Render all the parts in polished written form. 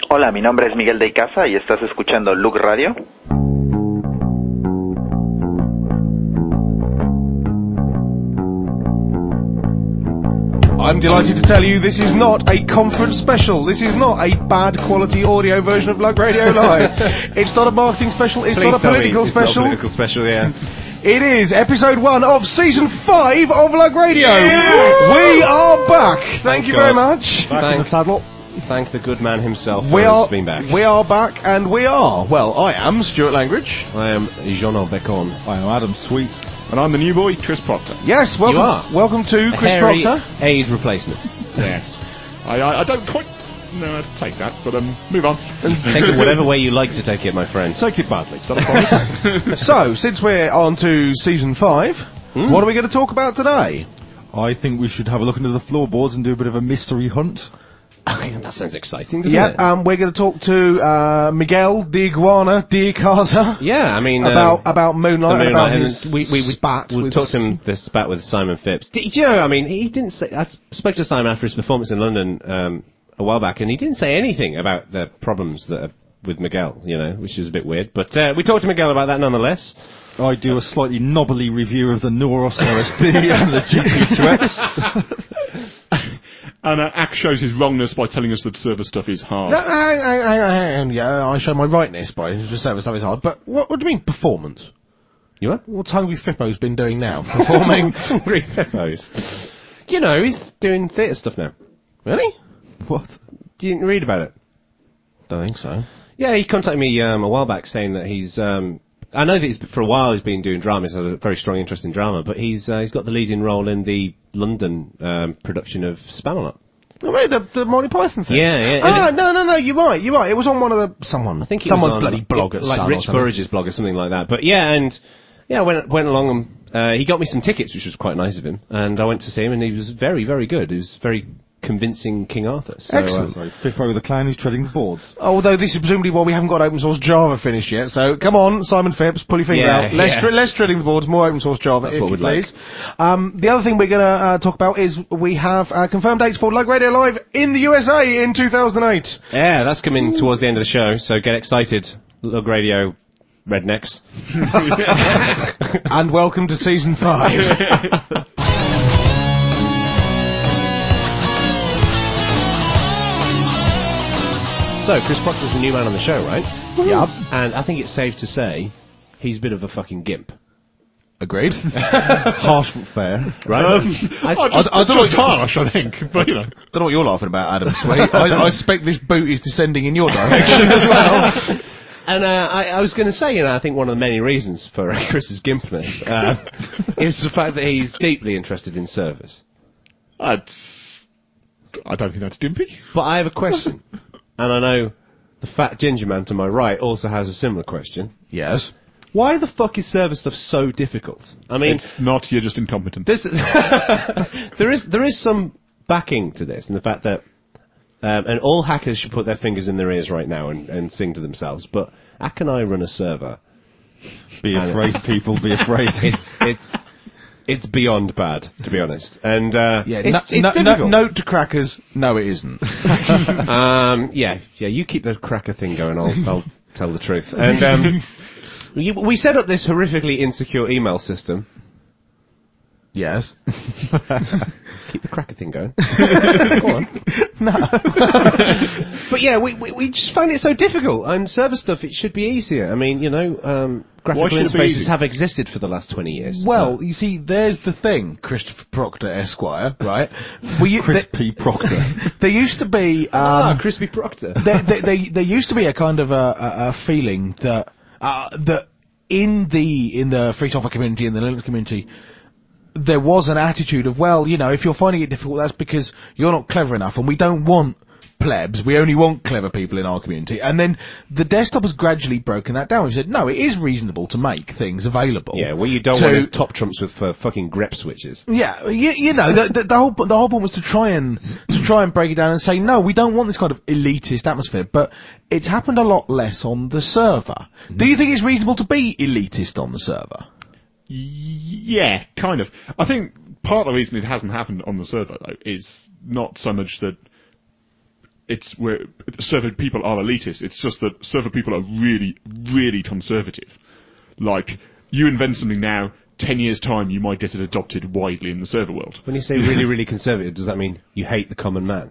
Hola, mi nombre es Miguel de Icaza y estás escuchando Look Radio. I'm delighted to tell you this is not a conference special. This is not a bad quality audio version of Lug Radio Live. It's not a marketing special. It's not a political special. Not a political special, yeah. It is episode 1 of season 5 of Lug Radio. Yeah! We are back. Thank you very much. Back in the saddle. Thank the good man himself for being back. We are back, and we are. Well, I am Stuart Langridge. I am Jean Becon. I am Adam Sweet. And I'm the new boy, Chris Proctor. Yes, welcome. You are. Welcome to Chris hairy Proctor. aid replacement. Yes. I don't quite know how to take that, but move on. Take it whatever way you like to take it, my friend. Take it badly. Is that a promise? So, since we're on to season 5, what are we going to talk about today? I think we should have a look into the floorboards and do a bit of a mystery hunt. That sounds exciting, doesn't it? We're going to talk to Miguel the Iguana de Casa. Yeah, I mean... about Moonlight, about his we spat. We talked to him, the spat with Simon Phipps. Do you know, I mean, he didn't say... I spoke to Simon after his performance in London a while back, and he didn't say anything about the problems that are with Miguel, you know, which is a bit weird. But we talked to Miguel about that nonetheless. I do a slightly knobbly review of the Neurosaurus D and the GP2X. And Ack shows his wrongness by telling us that server stuff is hard. No, I show my rightness by the server stuff is hard. But what do you mean, performance? You what? What's Hungry Fippo's been doing now? Performing? Hungry Fippo's? You know, he's doing theatre stuff now. Really? What? You didn't read about it? Don't think so. Yeah, he contacted me a while back saying that he's... I know that for a while he's been doing drama. He's had a very strong interest in drama, but he's got the leading role in the London production of Spamalot. Oh, really? The Monty Python thing? Yeah. No, you're right. It was on one of the... I think someone's bloody blog at like Sun Rich Burridge's blog or something like that. But I went along and he got me some tickets, which was quite nice of him, and I went to see him, and he was very, very good. He was very convincing King Arthur. So, excellent. Fippo the clown who's treading the boards. Although this is presumably why we haven't got open source Java finished yet. So come on, Simon Phipps, pull your finger out. Less treading the boards, more open source Java. That's what we'd like. The other thing we're going to talk about is we have confirmed dates for Lug Radio Live in the USA in 2008. Yeah, that's coming towards the end of the show. So get excited, Lug Radio rednecks. And welcome to season 5. So, Chris Proctor's the new man on the show, right? Yep. And I think it's safe to say he's a bit of a fucking gimp. Agreed. Harsh but fair. Right? I don't know what's harsh, I think, but you know. Don't know what you're laughing about, Adam Sweet. I suspect this boot is descending in your direction as well. And I was going to say, I think one of the many reasons for Chris's gimpness is the fact that he's deeply interested in service. I don't think that's dimpy. But I have a question. And I know the fat ginger man to my right also has a similar question. Yes. Why the fuck is service stuff so difficult? I mean... It's not, you're just incompetent. There is some backing to this, in the fact that... and all hackers should put their fingers in their ears right now and sing to themselves, but how can I run a server? Be afraid, people, be afraid. It's beyond bad, to be honest. And it's difficult. Note to crackers, no, it isn't. You keep the cracker thing going. I'll tell the truth. And we set up this horrifically insecure email system. Yes. Keep the cracker thing going. Go on. No. But yeah, we just find it so difficult. And server stuff, it should be easier. I mean, graphical interfaces have existed for the last 20 years. Well, you see, there's the thing, Christopher Proctor, Esquire, right? Crispy Proctor. There used to be... Crispy Proctor. there used to be a kind of a feeling that in the free software community, in the Linux community, there was an attitude of, if you're finding it difficult, that's because you're not clever enough, and we don't want plebs, we only want clever people in our community. And then the desktop has gradually broken that down. He said, no, it is reasonable to make things available. Yeah, what you don't want is top trumps with fucking grep switches. Yeah, the whole point was to try and break it down and say, no, we don't want this kind of elitist atmosphere, but it's happened a lot less on the server. Do you think it's reasonable to be elitist on the server? Yeah, kind of. I think part of the reason it hasn't happened on the server, though, is not so much that it's where server people are elitist. It's just that server people are really, really conservative. Like, you invent something now, 10 years' time, you might get it adopted widely in the server world. When you say really, really conservative, does that mean you hate the common man?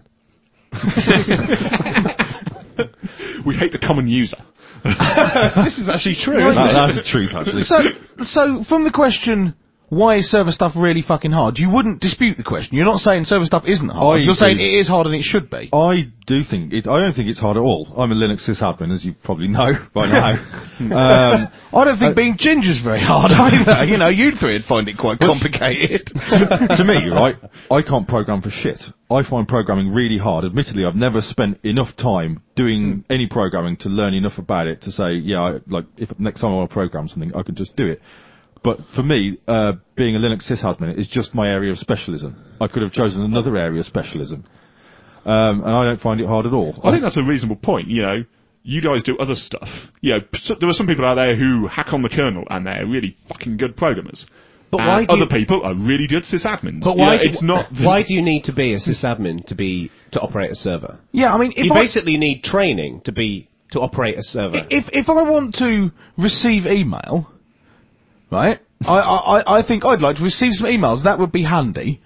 We hate the common user. This is actually true. That's the truth, actually. So from the question, why is server stuff really fucking hard? You wouldn't dispute the question. You're not saying server stuff isn't hard. You're saying it is hard and it should be. I do think I don't think it's hard at all. I'm a Linux sysadmin, as you probably know by now. I don't think being ginger's very hard either. You know, you three would find it quite complicated. To me, right, I can't program for shit. I find programming really hard. Admittedly, I've never spent enough time doing any programming to learn enough about it to say, if next time I want to program something, I can just do it. But for me, being a Linux sysadmin is just my area of specialism. I could have chosen another area of specialism. And I don't find it hard at all. I think that's a reasonable point. You know, you guys do other stuff. You know, there are some people out there who hack on the kernel and they're really fucking good programmers. But why do other people are really good sysadmins. But why? Why do you need to be a sysadmin to operate a server? Yeah, I mean, you basically need training to operate a server. If I want to receive email, right? I think I'd like to receive some emails. That would be handy.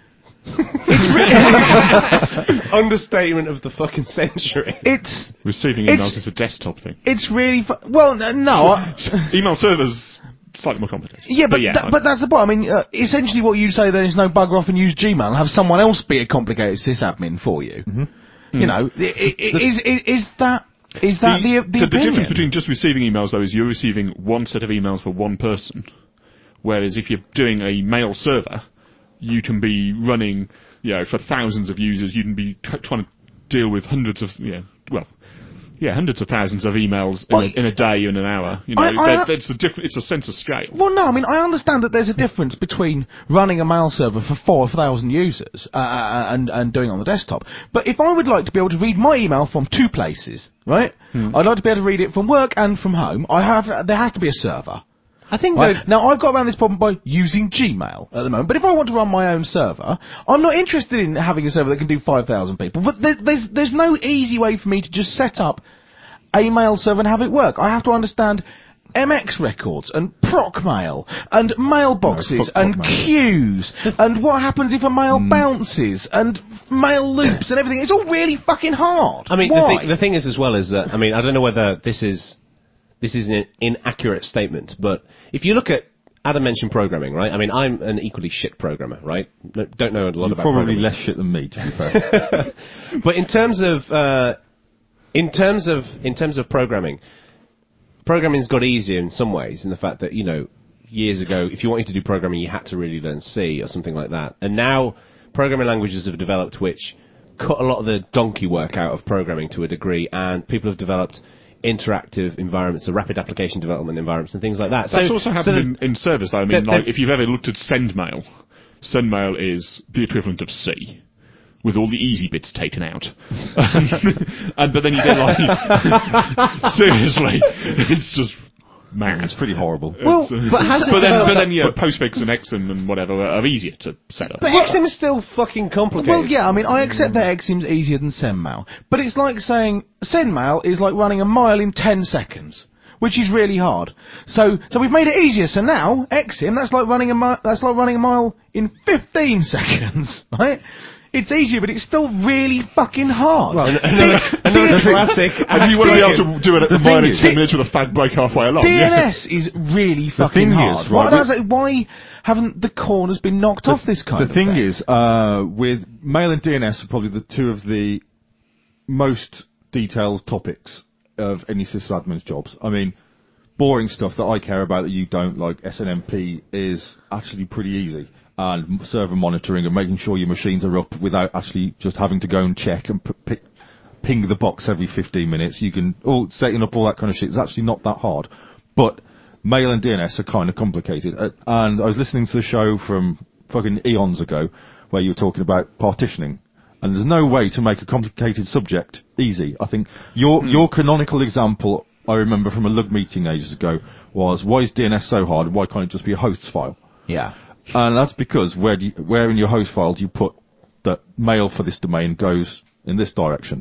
Understatement of the fucking century. Receiving emails is a desktop thing. It's really no. Email servers. Slightly more complicated. Yeah, but that's the point. I mean, essentially what you say then is no, bugger off and use Gmail and have someone else be a complicated sysadmin for you. Mm-hmm. You know, is that the opinion? The difference between just receiving emails, though, is you're receiving one set of emails for one person, whereas if you're doing a mail server, you can be running, for thousands of users, you can be trying to deal with hundreds of, hundreds of thousands of emails in a day and an hour. You know, it's a sense of scale. Well, no, I mean, I understand that there's a difference between running a mail server for 4,000 users and doing it on the desktop. But if I would like to be able to read my email from two places, right? I'd like to be able to read it from work and from home. There has to be a server. I think now I've got around this problem by using Gmail at the moment. But if I want to run my own server, I'm not interested in having a server that can do 5,000 people. But there's no easy way for me to just set up a mail server and have it work. I have to understand MX records and Procmail and mailboxes and queues and what happens if a mail bounces and mail loops and everything. It's all really fucking hard. I mean, the thing is as well is that, I mean, I don't know whether this is an inaccurate statement, but if you look at Adam mentioned programming, right? I mean, I'm an equally shit programmer, right? Don't know a lot about probably programming. less shit than me, to be fair. But in terms of programming's got easier in some ways in the fact that, years ago, if you wanted to do programming, you had to really learn C or something like that. And now programming languages have developed which cut a lot of the donkey work out of programming to a degree, and people have developed interactive environments, so rapid application development environments and things like that. That's also happened in servers, though. I mean, if you've ever looked at SendMail is the equivalent of C, with all the easy bits taken out. But then you get seriously, it's just mad. It's pretty horrible. Well, then Postfix and Exim and whatever are easier to set up. But Exim is still fucking complicated. Well, yeah, I mean, I accept that Exim's easier than SendMail, but it's like saying SendMail is like running a mile in 10 seconds, which is really hard. So we've made it easier. So now Exim, that's like running a mile in 15 seconds, right? It's easier, but it's still really fucking hard. Well, another classic. And you want to be able to do it at the mile in 10 minutes with a fag break halfway along. DNS is really fucking hard. Why haven't the corners been knocked off this kind of thing? The thing is, with mail and DNS are probably the two of the most detailed topics of any sysadmin's jobs. I mean, boring stuff that I care about that you don't, like SNMP, is actually pretty easy. And server monitoring and making sure your machines are up without actually just having to go and check and ping the box every 15 minutes. You can setting up all that kind of shit. It's actually not that hard. But mail and DNS are kind of complicated. And I was listening to the show from fucking eons ago where you were talking about partitioning. And there's no way to make a complicated subject easy. I think your canonical example, I remember from a lug meeting ages ago, was why is DNS so hard? Why can't it just be a hosts file? Yeah. And that's because where in your host file do you put that mail for this domain goes in this direction?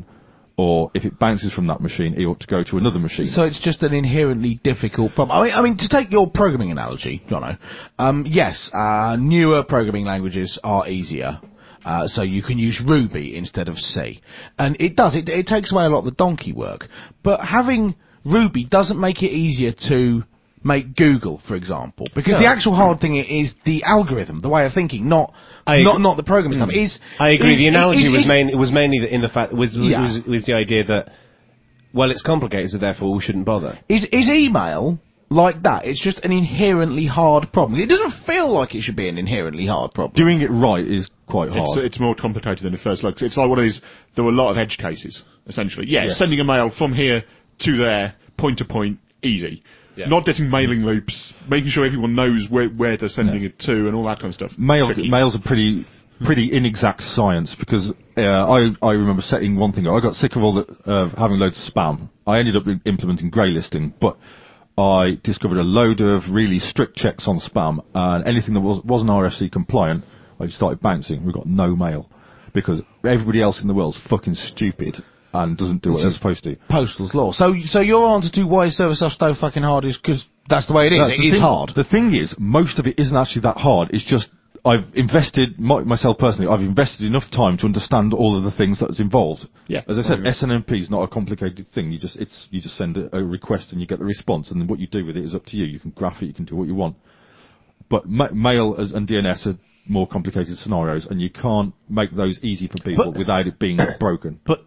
or if it bounces from that machine, it ought to go to another machine. So it's just an inherently difficult problem. I mean, to take your programming analogy, Jono, yes, newer programming languages are easier. So you can use Ruby instead of C. And it takes away a lot of the donkey work. But having Ruby doesn't make it easier to make Google, for example. Because the actual hard thing is the algorithm, the way of thinking, not the programming stuff. I agree. The analogy was mainly in the fact, was the idea that, well, it's complicated, so therefore we shouldn't bother. Is email like that? It's just an inherently hard problem. It doesn't feel like it should be an inherently hard problem. Doing it right is quite hard. It's more complicated than it first looks. It's like one of these, there were a lot of edge cases, essentially. Yes. Sending a mail from here to there, point to point, easy. Yeah. Not getting mailing loops, making sure everyone knows where they're sending it to, and all that kind of stuff. Mail's a pretty inexact science, because I remember setting one thing up. I got sick of all the having loads of spam. I ended up implementing grey listing, but I discovered a load of really strict checks on spam, and anything that wasn't RFC compliant, I just started bouncing. We got no mail, because everybody else in the world's fucking stupid and doesn't do what they're supposed to. Postal's law. So your answer to why server stuff's so fucking hard is because that's the way it is. It is hard. The thing is, most of it isn't actually that hard. It's just I've invested, myself personally, I've invested enough time to understand all of the things that's involved. Yeah. As I said, SNMP is not a complicated thing. You just send a request and you get the response, and then what you do with it is up to you. You can graph it, you can do what you want. But mail and DNS are more complicated scenarios, and you can't make those easy for people without it being broken. But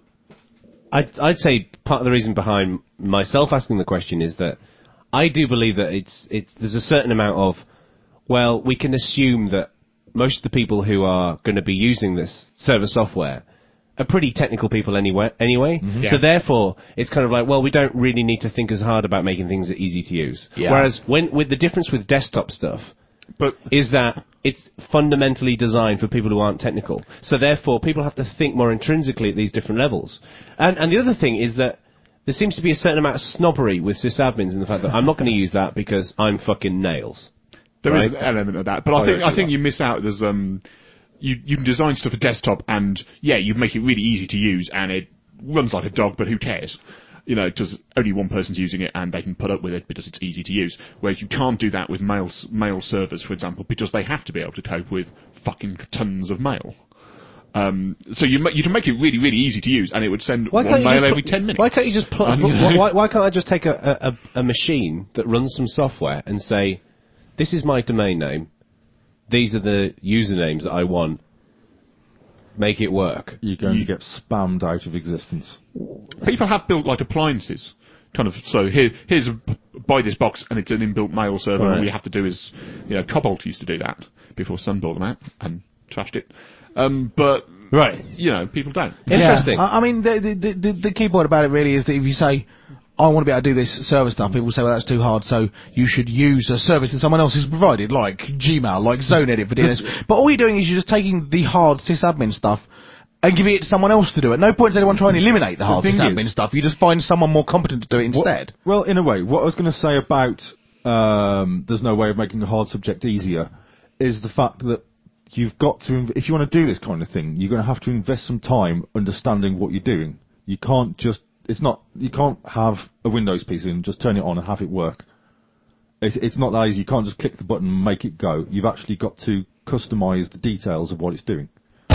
I'd say part of the reason behind myself asking the question is that I do believe that there's a certain amount of, well, we can assume that most of the people who are going to be using this server software are pretty technical people anyway. Mm-hmm. Yeah. So therefore, it's kind of like, well, we don't really need to think as hard about making things easy to use. Yeah. Whereas with the difference with desktop stuff, is that it's fundamentally designed for people who aren't technical. So therefore, people have to think more intrinsically at these different levels. And the other thing is that there seems to be a certain amount of snobbery with sysadmins in the fact that I'm not going to use that because I'm fucking nails. There is an element of that, but I think you miss out. There's you can design stuff for desktop, and you make it really easy to use, and it runs like a dog. But who cares? You know, because only one person's using it, and they can put up with it because it's easy to use. Whereas you can't do that with mail servers, for example, because they have to be able to cope with fucking tons of mail. So you can make it really, really easy to use, and it would send one mail every 10 minutes. Why can't you just why can't I just take a machine that runs some software and say, this is my domain name, these are the usernames that I want, make it work? You're going to get spammed out of existence. People have built like appliances, kind of. So here's buy this box, and it's an inbuilt mail server. Right. All you have to do is, Cobalt used to do that before Sun bought them out and trashed it. But people don't. Interesting. I mean, the key point about it really is that if you say, I want to be able to do this server stuff, people say, well, that's too hard, so you should use a service that someone else has provided, like Gmail, like ZoneEdit for DNS. But all you're doing is you're just taking the hard sysadmin stuff and giving it to someone else to do it. No point in anyone trying to eliminate the hard sysadmin stuff. You just find someone more competent to do it instead. Well, in a way, what I was going to say about there's no way of making a hard subject easier is the fact that you've got to, if you want to do this kind of thing, you're going to have to invest some time understanding what you're doing. You can't just, you can't have a Windows PC and just turn it on and have it work. It's not that easy. You can't just click the button and make it go. You've actually got to customize the details of what it's doing.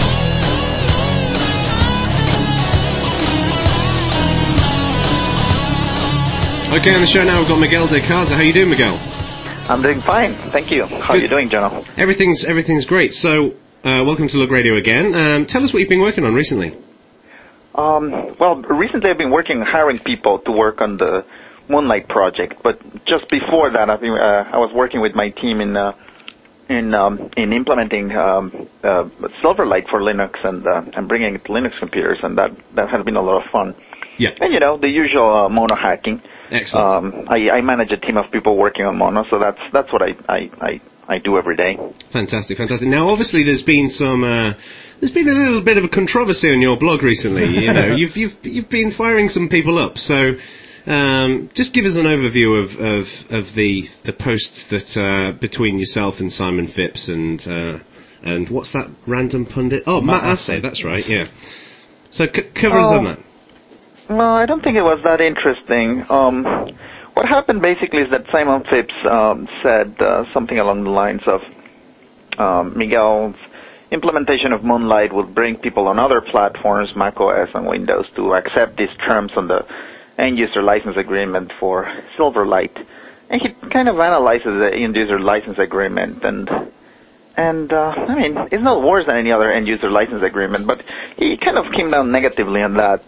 Okay, on the show now we've got Miguel de Casa. How you doing, Miguel? I'm doing fine, thank you. How are you doing, Jono? Everything's great. So, welcome to Lug Radio again. Tell us what you've been working on recently. Well, recently I've been hiring people to work on the Moonlight project, but just before that, I was working with my team in implementing Silverlight for Linux and bringing it to Linux computers, and that has been a lot of fun. Yeah. And the usual Mono hacking. Excellent. I manage a team of people working on Mono, so that's what I do every day. Fantastic. Now, obviously, there's been a little bit of a controversy on your blog recently. You've been firing some people up. So, just give us an overview of the post that between yourself and Simon Phipps and what's that random pundit? Oh, Matt Assay. That's right. Yeah. So cover us on that. Well, I don't think it was that interesting. What happened basically is that Simon Phipps said something along the lines of Miguel's implementation of Moonlight will bring people on other platforms, macOS and Windows, to accept these terms on the end-user license agreement for Silverlight. And he kind of analyzes the end-user license agreement, and I mean, it's not worse than any other end-user license agreement, but he kind of came down negatively on that.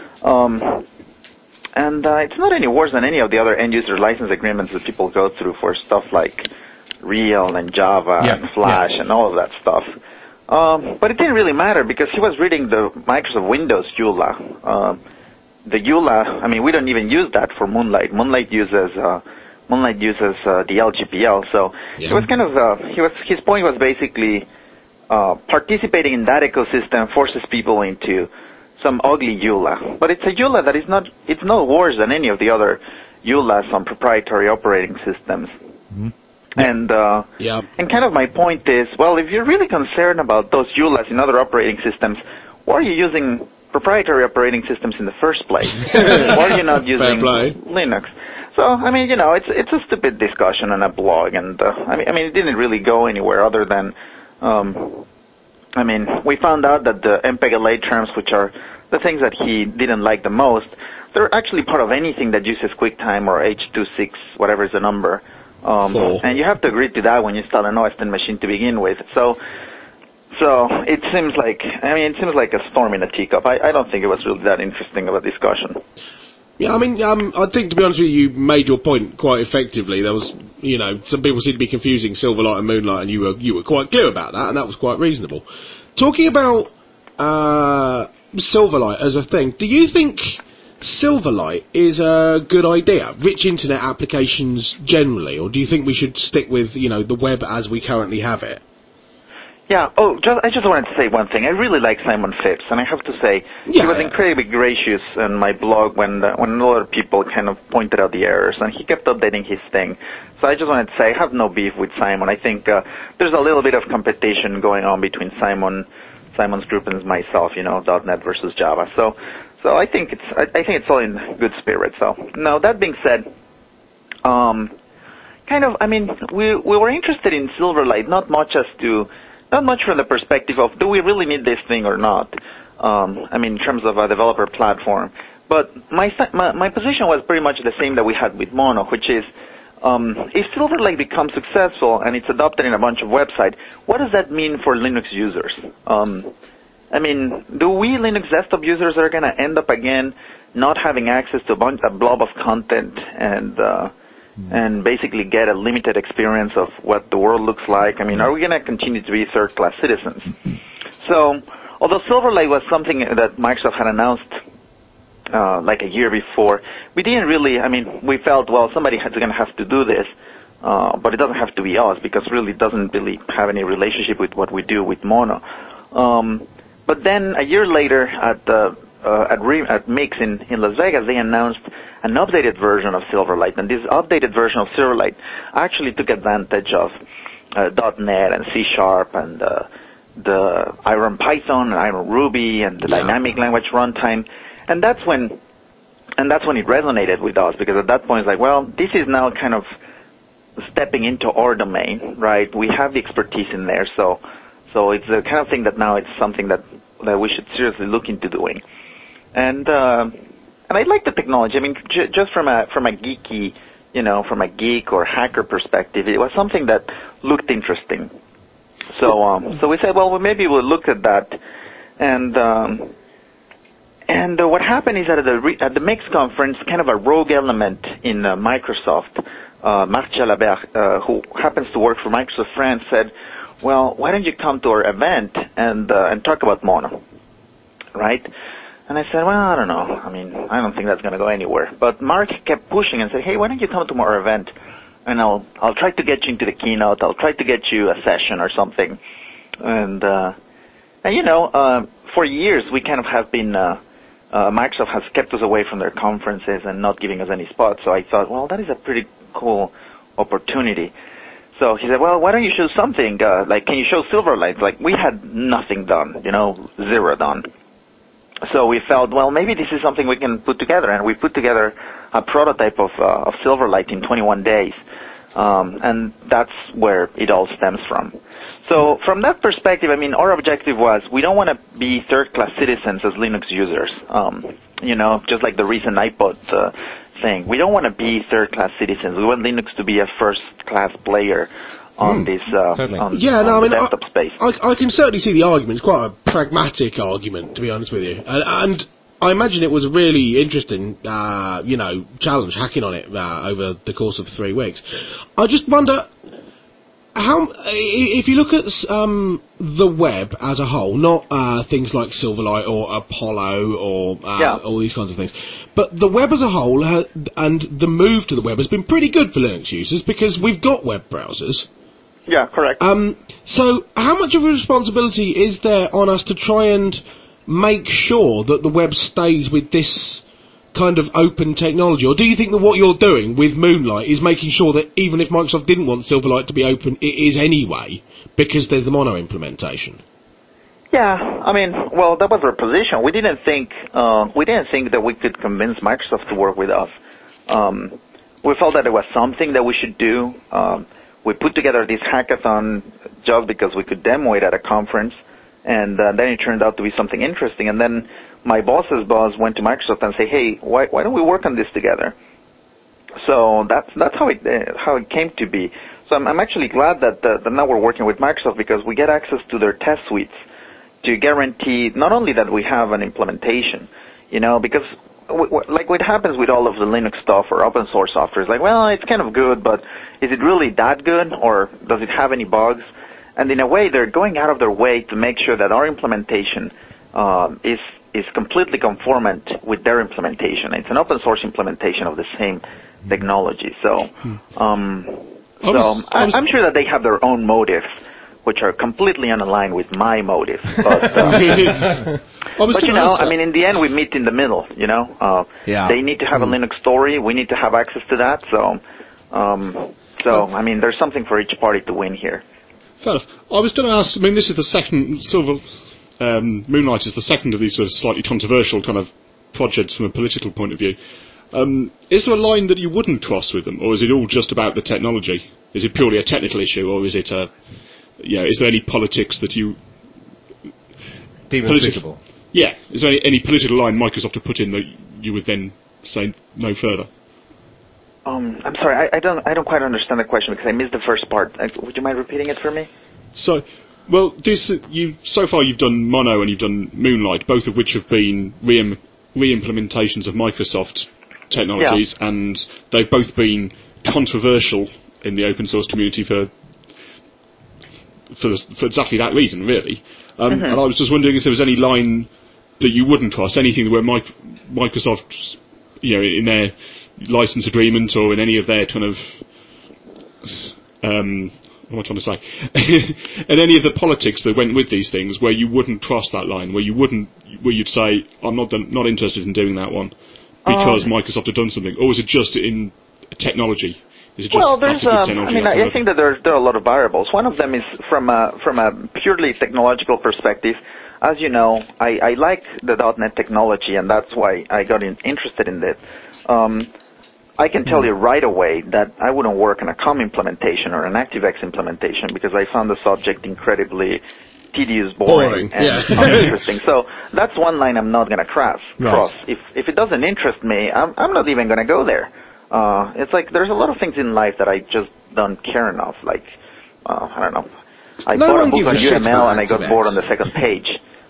It's not any worse than any of the other end-user license agreements that people go through for stuff like Real and Java and Flash and all of that stuff. But it didn't really matter because he was reading the Microsoft Windows EULA. The EULA, I mean, we don't even use that for Moonlight. Moonlight uses the LGPL. So it was kind of his point was basically participating in that ecosystem forces people into some ugly EULA. But it's a EULA that is not, it's no worse than any of the other EULAs on proprietary operating systems. Mm-hmm. And kind of my point is, well, if you're really concerned about those EULAs in other operating systems, why are you using proprietary operating systems in the first place? Why are you not using Linux? So, I mean, you know, it's a stupid discussion on a blog, and I mean, it didn't really go anywhere other than, I mean, we found out that the MPEG-LA terms, which are the things that he didn't like the most, they're actually part of anything that uses QuickTime or H.2.6, whatever is the number. And you have to agree to that when you install an OS X machine to begin with. So it seems like, a storm in a teacup. I don't think it was really that interesting of a discussion. Yeah, I mean, I think, to be honest with you, you made your point quite effectively. There was, you know, some people seem to be confusing Silverlight and Moonlight, and you were quite clear about that, and that was quite reasonable. Talking about Silverlight as a thing, do you think Silverlight is a good idea? Rich internet applications generally, or do you think we should stick with, you know, the web as we currently have it? Yeah. I just wanted to say one thing. I really like Simon Phipps, and I have to say he was incredibly gracious in my blog when a lot of people kind of pointed out the errors, and he kept updating his thing. So I just wanted to say I have no beef with Simon. I think there's a little bit of competition going on between Simon's group and myself. You know, .NET versus Java. So I think it's all in good spirit. So now that being said, I mean, we were interested in Silverlight not much from the perspective of do we really need this thing or not. I mean, in terms of a developer platform. But my position was pretty much the same that we had with Mono, which is if Silverlight becomes successful and it's adopted in a bunch of websites, what does that mean for Linux users? I mean, do we Linux desktop users are going to end up again not having access to a blob of content and basically get a limited experience of what the world looks like? I mean, are we going to continue to be third-class citizens? So, although Silverlight was something that Microsoft had announced like a year before, we didn't really, I mean, we felt, well, somebody is going to have to do this, but it doesn't have to be us because really it doesn't really have any relationship with what we do with Mono. But then a year later at Mix in Las Vegas, they announced an updated version of Silverlight, and this updated version of Silverlight actually took advantage of .NET and C# and the Iron Python and Iron Ruby and the dynamic language runtime, and that's when it resonated with us, because at that point it's like, well, this is now kind of stepping into our domain, right? We have the expertise in there, so it's the kind of thing that now it's something that we should seriously look into doing. And I like the technology. I mean, just from a geeky, you know, from a geek or hacker perspective, it was something that looked interesting. So we said, well, maybe we'll look at that. And what happened is that at the Mix conference, kind of a rogue element in Microsoft, Marc Jalabert, who happens to work for Microsoft France, said, well, why don't you come to our event and talk about Mono, right? And I said, well, I don't know. I mean, I don't think that's going to go anywhere. But Mark kept pushing and said, hey, why don't you come to our event, and I'll try to get you into the keynote. I'll try to get you a session or something. And you know, for years we kind of have been, Microsoft has kept us away from their conferences and not giving us any spots. So I thought, well, that is a pretty cool opportunity. So he said, well, why don't you show something? Like, can you show Silverlight? Like, we had nothing done, you know, zero done. So we felt, well, maybe this is something we can put together, and we put together a prototype of Silverlight in 21 days, and that's where it all stems from. So from that perspective, I mean, our objective was we don't want to be third-class citizens as Linux users, just like the recent iPod thing. We don't want to be third-class citizens. We want Linux to be a first-class player on this desktop space. I can certainly see the argument. It's quite a pragmatic argument, to be honest with you. And I imagine it was a really interesting, challenge, hacking on it over the course of 3 weeks. I just wonder, if you look at the web as a whole, not things like Silverlight or Apollo or all these kinds of things, but the web as a whole and the move to the web has been pretty good for Linux users because we've got web browsers. Yeah, correct. So how much of a responsibility is there on us to try and make sure that the web stays with this kind of open technology? Or do you think that what you're doing with Moonlight is making sure that even if Microsoft didn't want Silverlight to be open, it is anyway, because there's the mono implementation? Yeah, I mean, well, that was our position. We didn't think that we could convince Microsoft to work with us. We felt that it was something that we should do. We put together this hackathon just because we could demo it at a conference, and then it turned out to be something interesting. And then my boss's boss went to Microsoft and said, "Hey, why don't we work on this together?" So that's how it came to be. So I'm actually glad that now we're working with Microsoft because we get access to their test suites to guarantee not only that we have an implementation, because like what happens with all of the Linux stuff or open source software is like, well, it's kind of good, but is it really that good, or does it have any bugs? And in a way, they're going out of their way to make sure that our implementation is completely conformant with their implementation. It's an open source implementation of the same technology. So, I'm sure that they have their own motives, which are completely unaligned with my motives. But I mean, in the end, we meet in the middle. They need to have a Linux story. We need to have access to that. So, I mean, there's something for each party to win here. Fair enough. I was going to ask. I mean, this is the second Moonlight is the second of these sort of slightly controversial kind of projects from a political point of view. Is there a line that you wouldn't cross with them, or is it all just about the technology? Is it purely a technical issue, or is it is there any politics that you deem unsuitable? Yeah, is there any political line Microsoft have put in that you would then say no further? I'm sorry, I don't quite understand the question because I missed the first part. Would you mind repeating it for me? So far you've done Mono and you've done Moonlight, both of which have been re-implementations of Microsoft technologies, and they've both been controversial in the open source community for exactly that reason, really. And I was just wondering if there was any line that you wouldn't cross, anything where Microsoft, in their license agreement or in any of their kind of, what am I trying to say? In any of the politics that went with these things, where you wouldn't cross that line, where you'd say, I'm not interested in doing that one because Microsoft have done something, or is it just in technology? Is it just I think that there are a lot of variables. One of them is from a purely technological perspective. As you know, I like the .NET technology, and that's why I got interested in it. I can tell you right away that I wouldn't work on a COM implementation or an ActiveX implementation because I found the subject incredibly tedious, boring and uninteresting. So that's one line I'm not going to cross. If it doesn't interest me, I'm not even going to go there. It's like there's a lot of things in life that I just don't care enough. Like, I don't know. I bought a book on UML and I got bored on the second page.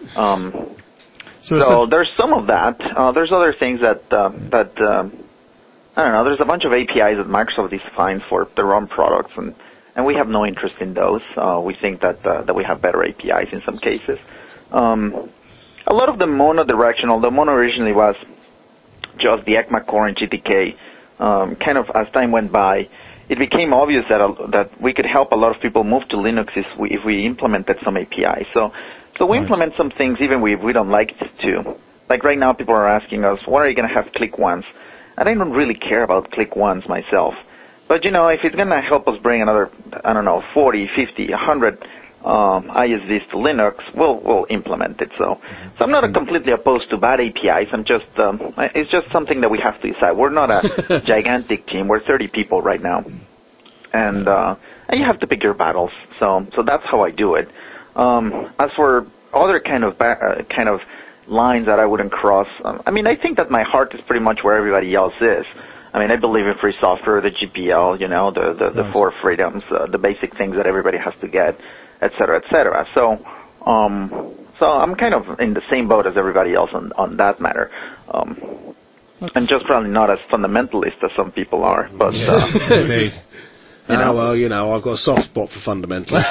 So there's some of that. There's other things that I don't know. There's a bunch of APIs that Microsoft defines for their own products, and we have no interest in those. We think that we have better APIs in some cases. A lot of the mono-directional, the mono originally was just the ECMA core and GTK. Kind of as time went by, it became obvious that we could help a lot of people move to Linux if we implemented some APIs. So we implement some things even if we don't like to. Like right now, people are asking us, when are you going to have click once? And I don't really care about click once myself. But, if it's going to help us bring another, 40, 50, 100 ISVs to Linux, we'll implement it. So I'm not completely opposed to bad APIs. It's just something that we have to decide. We're not a gigantic team. We're 30 people right now, and you have to pick your battles. So that's how I do it. As for other kind of lines that I wouldn't cross, I think that my heart is pretty much where everybody else is. I believe in free software, the GPL, the four freedoms, the basic things that everybody has to get, et cetera, et cetera. So I'm kind of in the same boat as everybody else on that matter. I'm just probably not as fundamentalist as some people are, but I've got a soft spot for fundamentalists.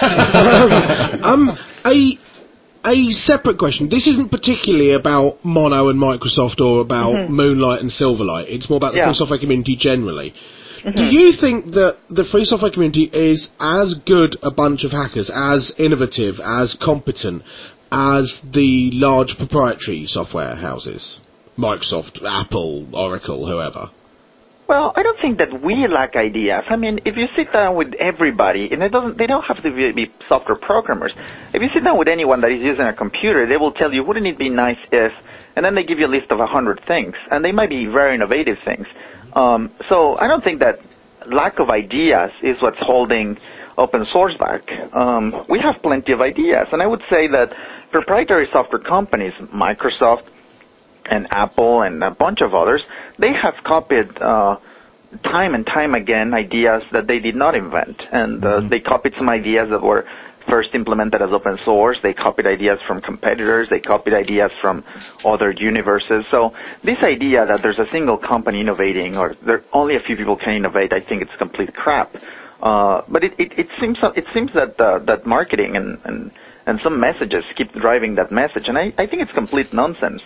A separate question. This isn't particularly about Mono and Microsoft or about Moonlight and Silverlight. It's more about the free software community generally. Do you think that the free software community is as good a bunch of hackers, as innovative, as competent as the large proprietary software houses? Microsoft, Apple, Oracle, whoever. Well, I don't think that we lack ideas. If you sit down with everybody, and they don't have to be software programmers. If you sit down with anyone that is using a computer, they will tell you, wouldn't it be nice if, and then they give you a list of 100 things, and they might be very innovative things. So I don't think that lack of ideas is what's holding open source back. We have plenty of ideas, and I would say that proprietary software companies, Microsoft, and Apple and a bunch of others, they have copied time and time again ideas that they did not invent. And they copied some ideas that were first implemented as open source. They copied ideas from competitors. They copied ideas from other universes. So this idea that there's a single company innovating or there only a few people can innovate, I think it's complete crap. But it seems that that marketing and some messages keep driving that message. And I think it's complete nonsense.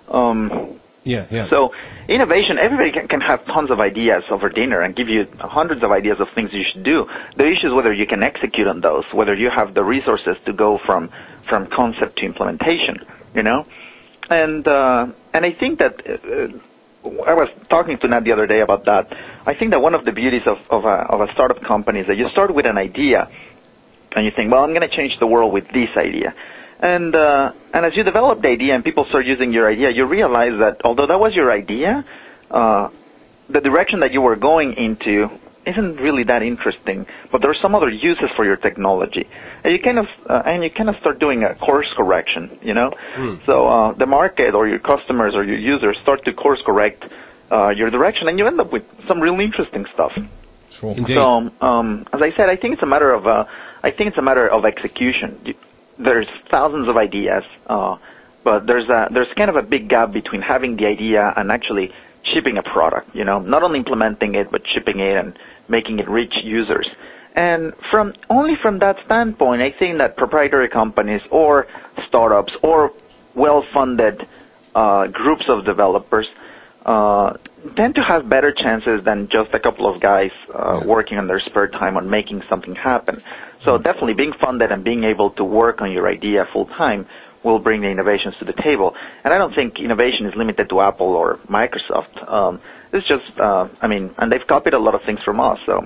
So innovation, everybody can have tons of ideas over dinner and give you hundreds of ideas of things you should do. The issue is whether you can execute on those, whether you have the resources to go from concept to implementation, And I think that I was talking to Nat the other day about that. I think that one of the beauties of a startup company is that you start with an idea and you think, well, I'm going to change the world with this idea. And as you develop the idea and people start using your idea, you realize that although that was your idea, the direction that you were going into isn't really that interesting. But there are some other uses for your technology, and you kind of start doing a course correction, So the market or your customers or your users start to course correct your direction, and you end up with some really interesting stuff. Sure. Indeed. So as I said, I think it's a matter of execution. There's thousands of ideas, but there's kind of a big gap between having the idea and actually shipping a product, not only implementing it, but shipping it and making it reach users. And only from that standpoint, I think that proprietary companies or startups or well-funded groups of developers tend to have better chances than just a couple of guys working on their spare time on making something happen. So definitely being funded and being able to work on your idea full-time will bring the innovations to the table. And I don't think innovation is limited to Apple or Microsoft. It's just, and they've copied a lot of things from us. So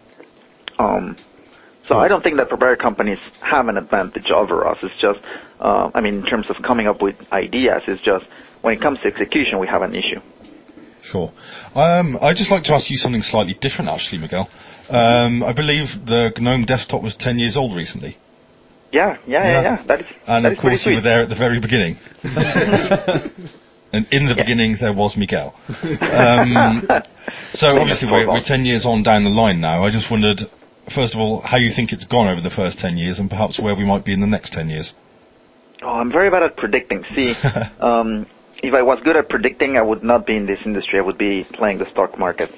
I don't think that proprietary companies have an advantage over us. It's just, in terms of coming up with ideas, it's just when it comes to execution, we have an issue. Sure. I'd just like to ask you something slightly different, actually, Miguel. I believe the GNOME desktop was 10 years old recently. Yeah. That is, and of course, you were there at the very beginning. And in the beginning, there was Miguel. So obviously, we're 10 years on down the line now. I just wondered, first of all, how you think it's gone over the first 10 years, and perhaps where we might be in the next 10 years. Oh, I'm very bad at predicting. See, if I was good at predicting, I would not be in this industry. I would be playing the stock market.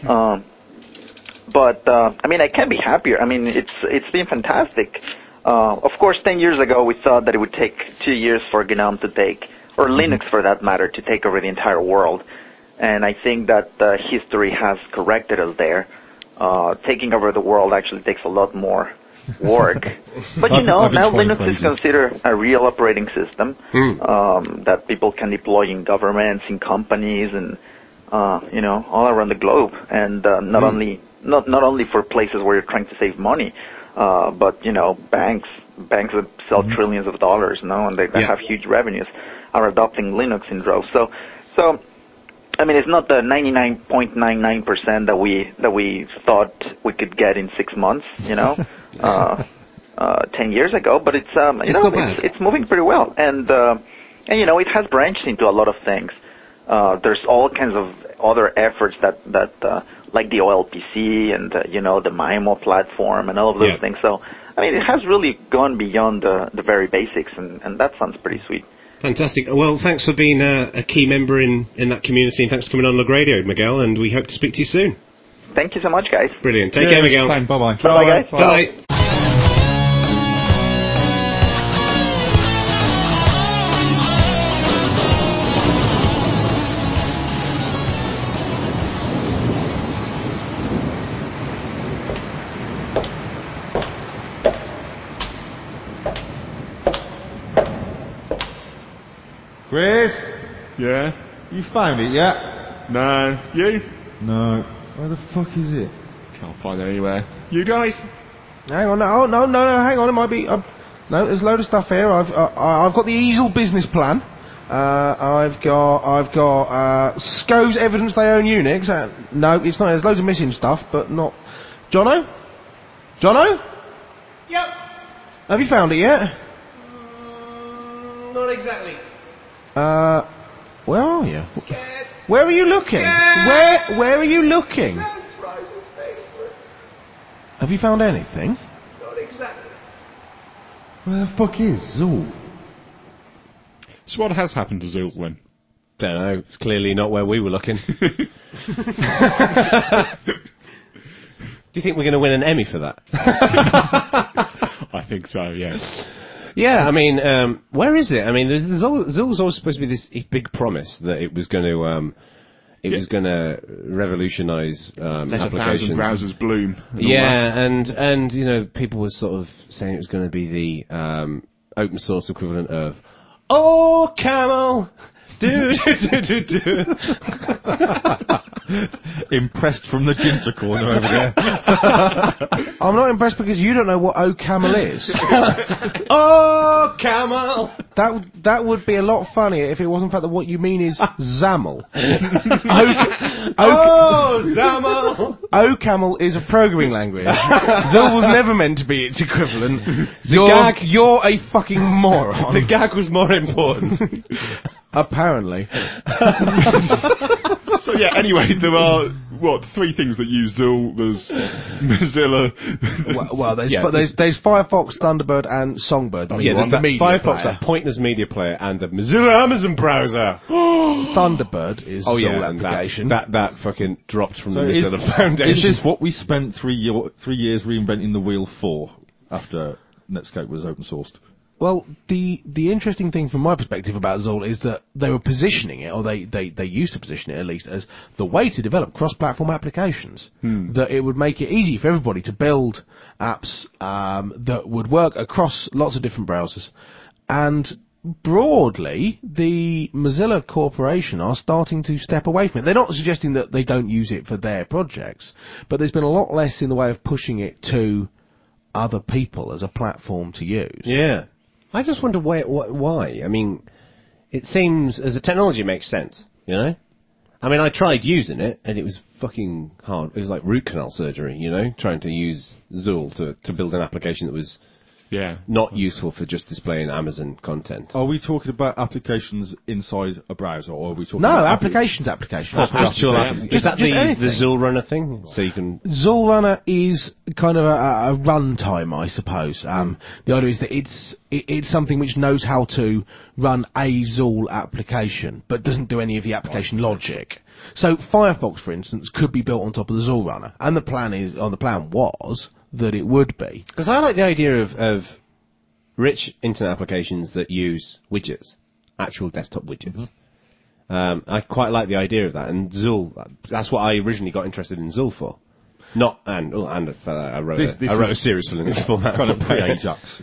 But I can't be happier. It's been fantastic. Of course, 10 years ago, we thought that it would take 2 years for GNOME to take, or Linux for that matter, to take over the entire world. And I think that history has corrected us there. Taking over the world actually takes a lot more work. But now Linux is considered a real operating system that people can deploy in governments, in companies, and all around the globe. And not only for places where you're trying to save money. but banks that sell trillions of dollars, and they have huge revenues, are adopting Linux in droves. So I mean, it's not the 99.99% that we thought we could get in 6 months, 10 years ago, but it's moving pretty well, and it has branched into a lot of things. There's all kinds of other efforts that like the OLPC and the MIMO platform and all of those things. So I mean, it has really gone beyond the very basics, and that sounds pretty sweet. Fantastic. Well, thanks for being a key member in that community, and thanks for coming on Log Radio, Miguel, and we hope to speak to you soon. Thank you so much, guys. Brilliant. Take care, Miguel. Bye-bye. Bye-bye, guys. Bye. Chris, Yeah? you found it yet? No. You? No. Where the fuck is it? Can't find it anywhere. You guys? Hang on, no, hang on. It might be. No, there's a load of stuff here. I've got the easel business plan. I've got SCO's evidence they own Unix. No, it's not. There's loads of missing stuff, but not. Jono? Yep. Have you found it yet? Not exactly. Where are you? Scared. Where are you looking? Scared. Where are you looking? Rise's basement. Have you found anything? Not exactly. Where the fuck is Zool? So what has happened to Zilwin? Don't know. It's clearly not where we were looking. Do you think we're going to win an Emmy for that? I think so, yes. Yeah, I mean, where is it? I mean, Zool's always supposed to be this big promise that it was going to, revolutionise applications. 1,000 browsers bloom. And people were sort of saying it was going to be the open source equivalent of, oh, camel, do. Impressed from the Ginter corner over there. I'm not impressed because you don't know what OCaml is. Oh, camel. That would be a lot funnier if it wasn't the fact that what you mean is XAML. Oh, XAML. OCaml is a programming language. Zool was never meant to be its equivalent. gag- You're a fucking moron. The gag was more important. Apparently. So yeah, anyway, there are, three things that use Zool. There's Mozilla. There's Firefox, Thunderbird, and Songbird. There's that Firefox, that pointless media player, and the Mozilla Amazon browser. Thunderbird is Zool application. That fucking dropped from the Mozilla Foundation. Is this what we spent 3 years reinventing the wheel for after Netscape was open sourced? Well, the interesting thing from my perspective about Zool is that they were positioning it, or they used to position it at least, as the way to develop cross-platform applications. That it would make it easy for everybody to build apps that would work across lots of different browsers. And broadly, the Mozilla Corporation are starting to step away from it. They're not suggesting that they don't use it for their projects, but there's been a lot less in the way of pushing it to other people as a platform to use. Yeah. I just wonder why. I mean, it seems, as a technology, it makes sense, I mean, I tried using it, and it was fucking hard. It was like root canal surgery, trying to use Zool to build an application that was not useful for just displaying Amazon content. Are we talking about applications inside a browser, or are we talking about... No, applications. Is that the Zool Runner thing? So you can... Zool Runner is kind of a runtime, I suppose. The idea is that it's something which knows how to run a Zool application, but doesn't do any of the application logic. So Firefox, for instance, could be built on top of the Zool Runner, and the plan was that it would be. Because I like the idea of rich internet applications that use widgets, actual desktop widgets. I quite like the idea of that, and Zool, that's what I originally got interested in Zool for. I wrote a series for Linux for that. Kind of pre-Ajax.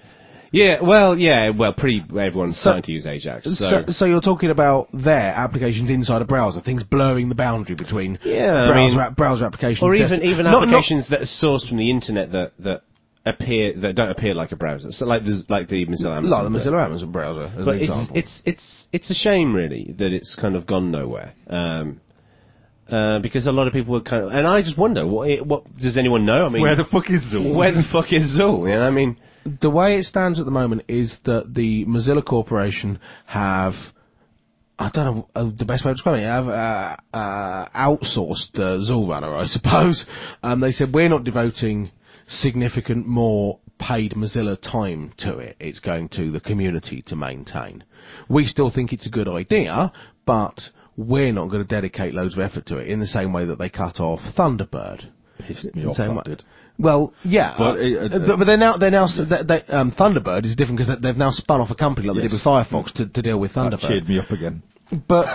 Everyone's starting to use Ajax. So you're talking about their applications inside a browser, things blurring the boundary between browser applications. Or even applications that are sourced from the internet that don't appear like a browser. So like the Mozilla Amazon. Like the Mozilla Amazon browser, as But an example. it's a shame, really, that it's kind of gone nowhere. Because a lot of people were kind of, and I just wonder, what does anyone know? I mean, Where the fuck is Zool? Where the fuck is Zool? You know, I mean, the way it stands at the moment is that the Mozilla Corporation have, I don't know the best way to describe it, have outsourced the Zool runner, I suppose. They said, we're not devoting significant more paid Mozilla time to it. It's going to the community to maintain. We still think it's a good idea, but we're not going to dedicate loads of effort to it in the same way that they cut off Thunderbird. Pissed me off, that did. Well, yeah, but they're now Thunderbird is different because they've now spun off a company like they did with Firefox to deal with Thunderbird. That cheered me up again. But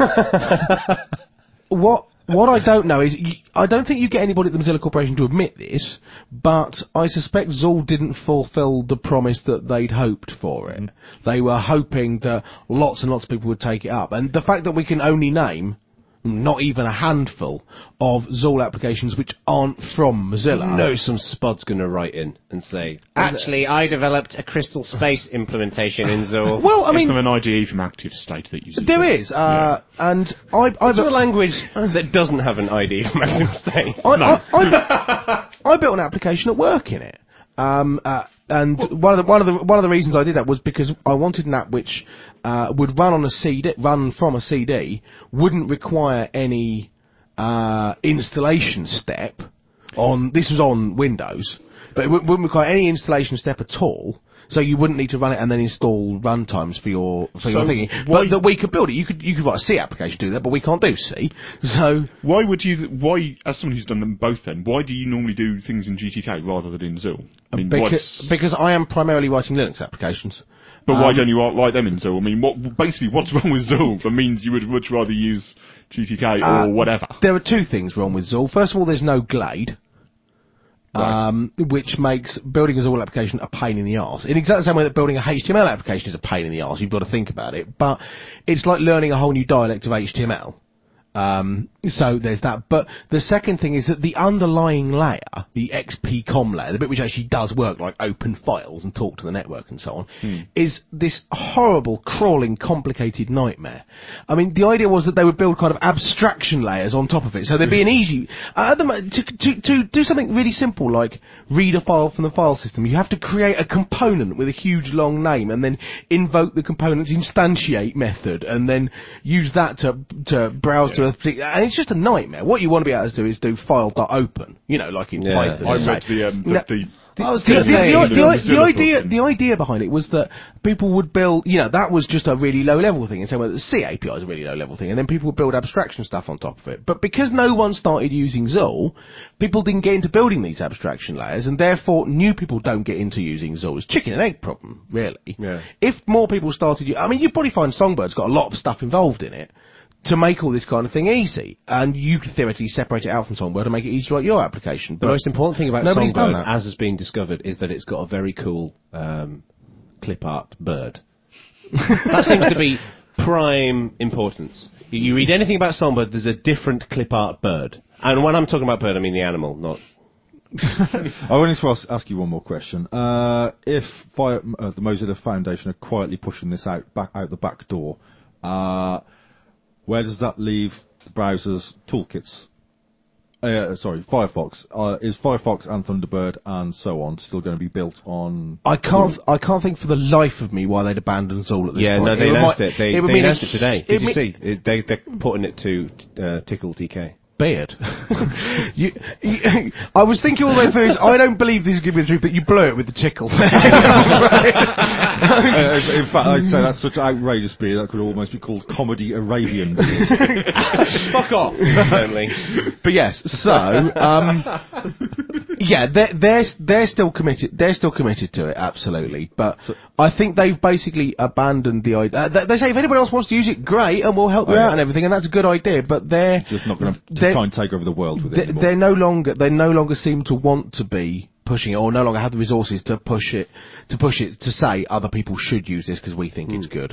what I don't know is, I don't think you get anybody at the Mozilla Corporation to admit this, but I suspect Zool didn't fulfill the promise that they'd hoped for it. They were hoping that lots and lots of people would take it up, and the fact that we can only name not even a handful of Zool applications which aren't from Mozilla. No, some spod's going to write in and say, actually, I developed a Crystal Space implementation in Zool. Well, I mean, there's an IDE from Active State that uses there it. is, and I've a language that doesn't have an ID from Active State. I built an application at work in it. And one of the reasons I did that was because I wanted an app which would run on a CD, run from a CD, wouldn't require any installation step. This was on Windows, but it wouldn't require any installation step at all. So you wouldn't need to run it and then install runtimes for your thingy. But that we could build it. You could write a C application to do that, but we can't do C. So why, as someone who's done them both then, why do you normally do things in GTK rather than in Zool? I mean, because I am primarily writing Linux applications. But why don't you write them in Zool? I mean, what's wrong with Zool that means you would much rather use GTK or whatever? There are two things wrong with Zool. First of all, there's no Glade. Right. Which makes building a Zool application a pain in the arse. In exactly the same way that building a HTML application is a pain in the arse. You've got to think about it. But it's like learning a whole new dialect of HTML. So there's that. But the second thing is that the underlying layer, the XPCOM layer, the bit which actually does work, like open files and talk to the network and so on, is this horrible, crawling, complicated nightmare. I mean, the idea was that they would build kind of abstraction layers on top of it, so there'd be an easy to do something really simple like read a file from the file system. You have to create a component with a huge long name and then invoke the component's instantiate method and then use that to browse to a particular, and it's just a nightmare. What you want to be able to do is do file.open, like in Python. I read the idea behind it was that people would build, that was just a really low level thing, and so the C API is a really low level thing, and then people would build abstraction stuff on top of it. But because no one started using Zool, people didn't get into building these abstraction layers, and therefore new people don't get into using Zool. It's a chicken and egg problem, really. Yeah. If more people started, you'd probably find Songbird's got a lot of stuff involved in it to make all this kind of thing easy, and you could theoretically separate it out from Songbird and make it easy to write your application. The most important thing about nobody's done Songbird, that. as has been discovered, is that it's got a very cool clip art bird. That seems to be prime importance. You read anything about Songbird, there's a different clip art bird. And when I'm talking about bird, I mean the animal, not... I wanted to ask you one more question. If the Mozilla Foundation are quietly pushing this out the back door, where does that leave the browser's toolkits? Firefox. Is Firefox and Thunderbird and so on still going to be built on? I can't think for the life of me why they'd abandoned Zool at this point. Yeah, no, they announced it. They announced it today. Did you see? They're porting it to Tickle TK. Beard. I was thinking all the way through this, I don't believe this is going to be the truth, but you blew it with the tickle. In fact, I'd say that's such outrageous beard that could almost be called comedy Arabian beard. Fuck off. Only. But yes, so yeah, they're still committed. They're still committed to it, absolutely. But I think they've basically abandoned the idea. They say if anybody else wants to use it, great, and we'll help you out and everything, and that's a good idea. But they're just not going to try and take over the world with it anymore. They no longer seem to want to be pushing it, or no longer have the resources to push it to say other people should use this because we think it's good.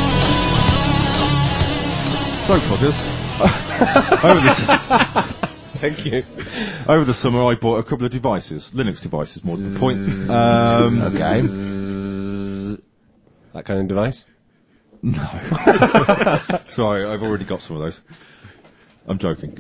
Sorry, fuckers. Thank you. Over the summer, I bought a couple of devices, Linux devices, more to the point. Okay. That kind of device? No. Sorry, I've already got some of those. I'm joking.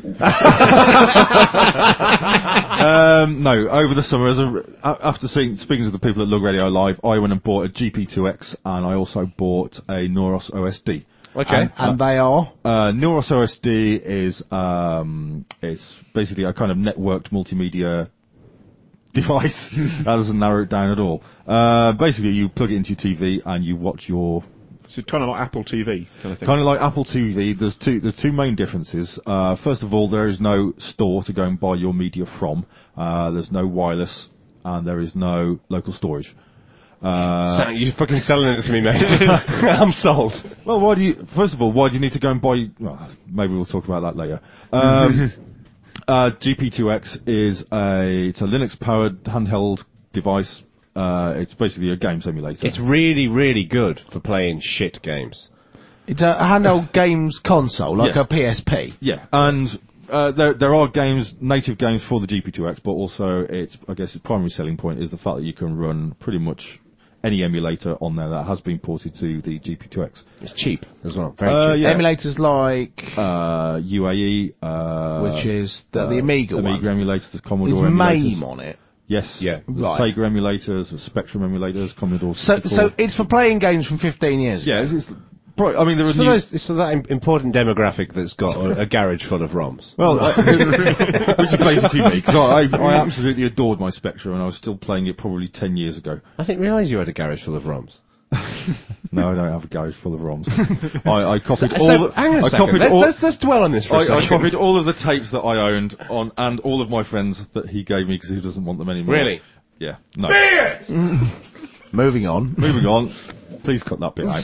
No, over the summer, after speaking to the people at Lug Radio Live, I went and bought a GP2X, and I also bought a Neuros OSD. Okay. And they are? Neuros OSD is it's basically a kind of networked multimedia device. That doesn't narrow it down at all. Basically, you plug it into your TV and you watch your. So kind of like Apple TV kind of thing. Kind of like Apple TV. There's two main differences. First of all, there is no store to go and buy your media from. There's no wireless, and there is no local storage. You're fucking selling it to me, mate. I'm sold. Well, first of all, why do you need to go and buy? Well, maybe we'll talk about that later. GP2X it's a Linux-powered handheld device. It's basically a game simulator. It's really, really good for playing shit games. It's a handheld games console, like Yeah. a PSP. Yeah, and there are native games for the GP2X, but also its primary selling point is the fact that you can run pretty much any emulator on there that has been ported to the GP2X. It's cheap as well. Very cheap. Yeah. Emulators like... UAE, which is the Amiga one. Amiga emulators, the Commodore With emulators. MAME on it. Yes. Yeah. The Right. Sega emulators, the Spectrum emulators, Commodore So 64. it's for playing games from 15 years ago. Yeah, I mean, there are It's for that important demographic that's got a garage full of ROMs. Well, which is basically me, because I absolutely adored my Spectrum, and I was still playing it probably 10 years ago. I didn't realise you had a garage full of ROMs. No, I don't have a garage full of ROMs. I copied Hang on a second. Let's dwell on this for a I second. copied all of the tapes that I owned and all of my friends that he gave me because he doesn't want them anymore. Really? Yeah. No. Moving on. Moving on. Please cut that bit out.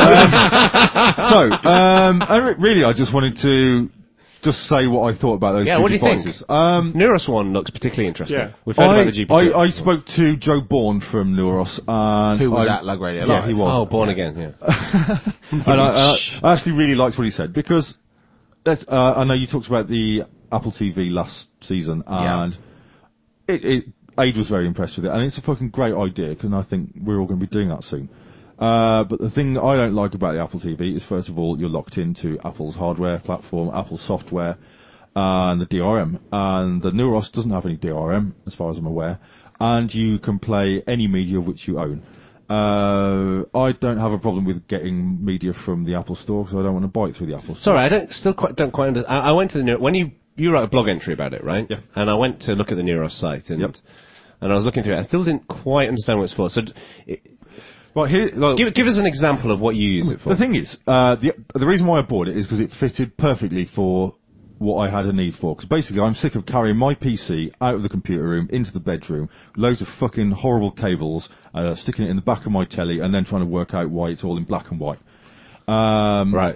Really, I just wanted to just say what I thought about those two what do you think? devices. Neuros one looks particularly interesting. Yeah. We've heard about the GP2. I spoke to Joe Bourne from Neuros, and Who was at Lug Radio Yeah, Live. he was. Oh, Born Again, yeah. And I actually really liked what he said because I know you talked about the Apple TV last season, and Aid was very impressed with it, and it's a fucking great idea, and I think we're all going to be doing that soon. But the thing I don't like about the Apple TV is, first of all, you're locked into Apple's hardware platform, Apple's software, and the DRM. And the Neuros doesn't have any DRM, as far as I'm aware, and you can play any media which you own. I don't have a problem with getting media from the Apple Store, because I don't want to buy it through the Apple Store. Sorry, I don't quite understand. I went to the Neuros, when you wrote a blog entry about it, right? Yeah. And I went to look at the Neuros site, and I was looking through it. I still didn't quite understand what it's for. So, Right, give us an example of what you use it for. The thing is, the reason why I bought it is because it fitted perfectly for what I had a need for. Because basically, I'm sick of carrying my PC out of the computer room into the bedroom, loads of fucking horrible cables, sticking it in the back of my telly, and then trying to work out why it's all in black and white. Right.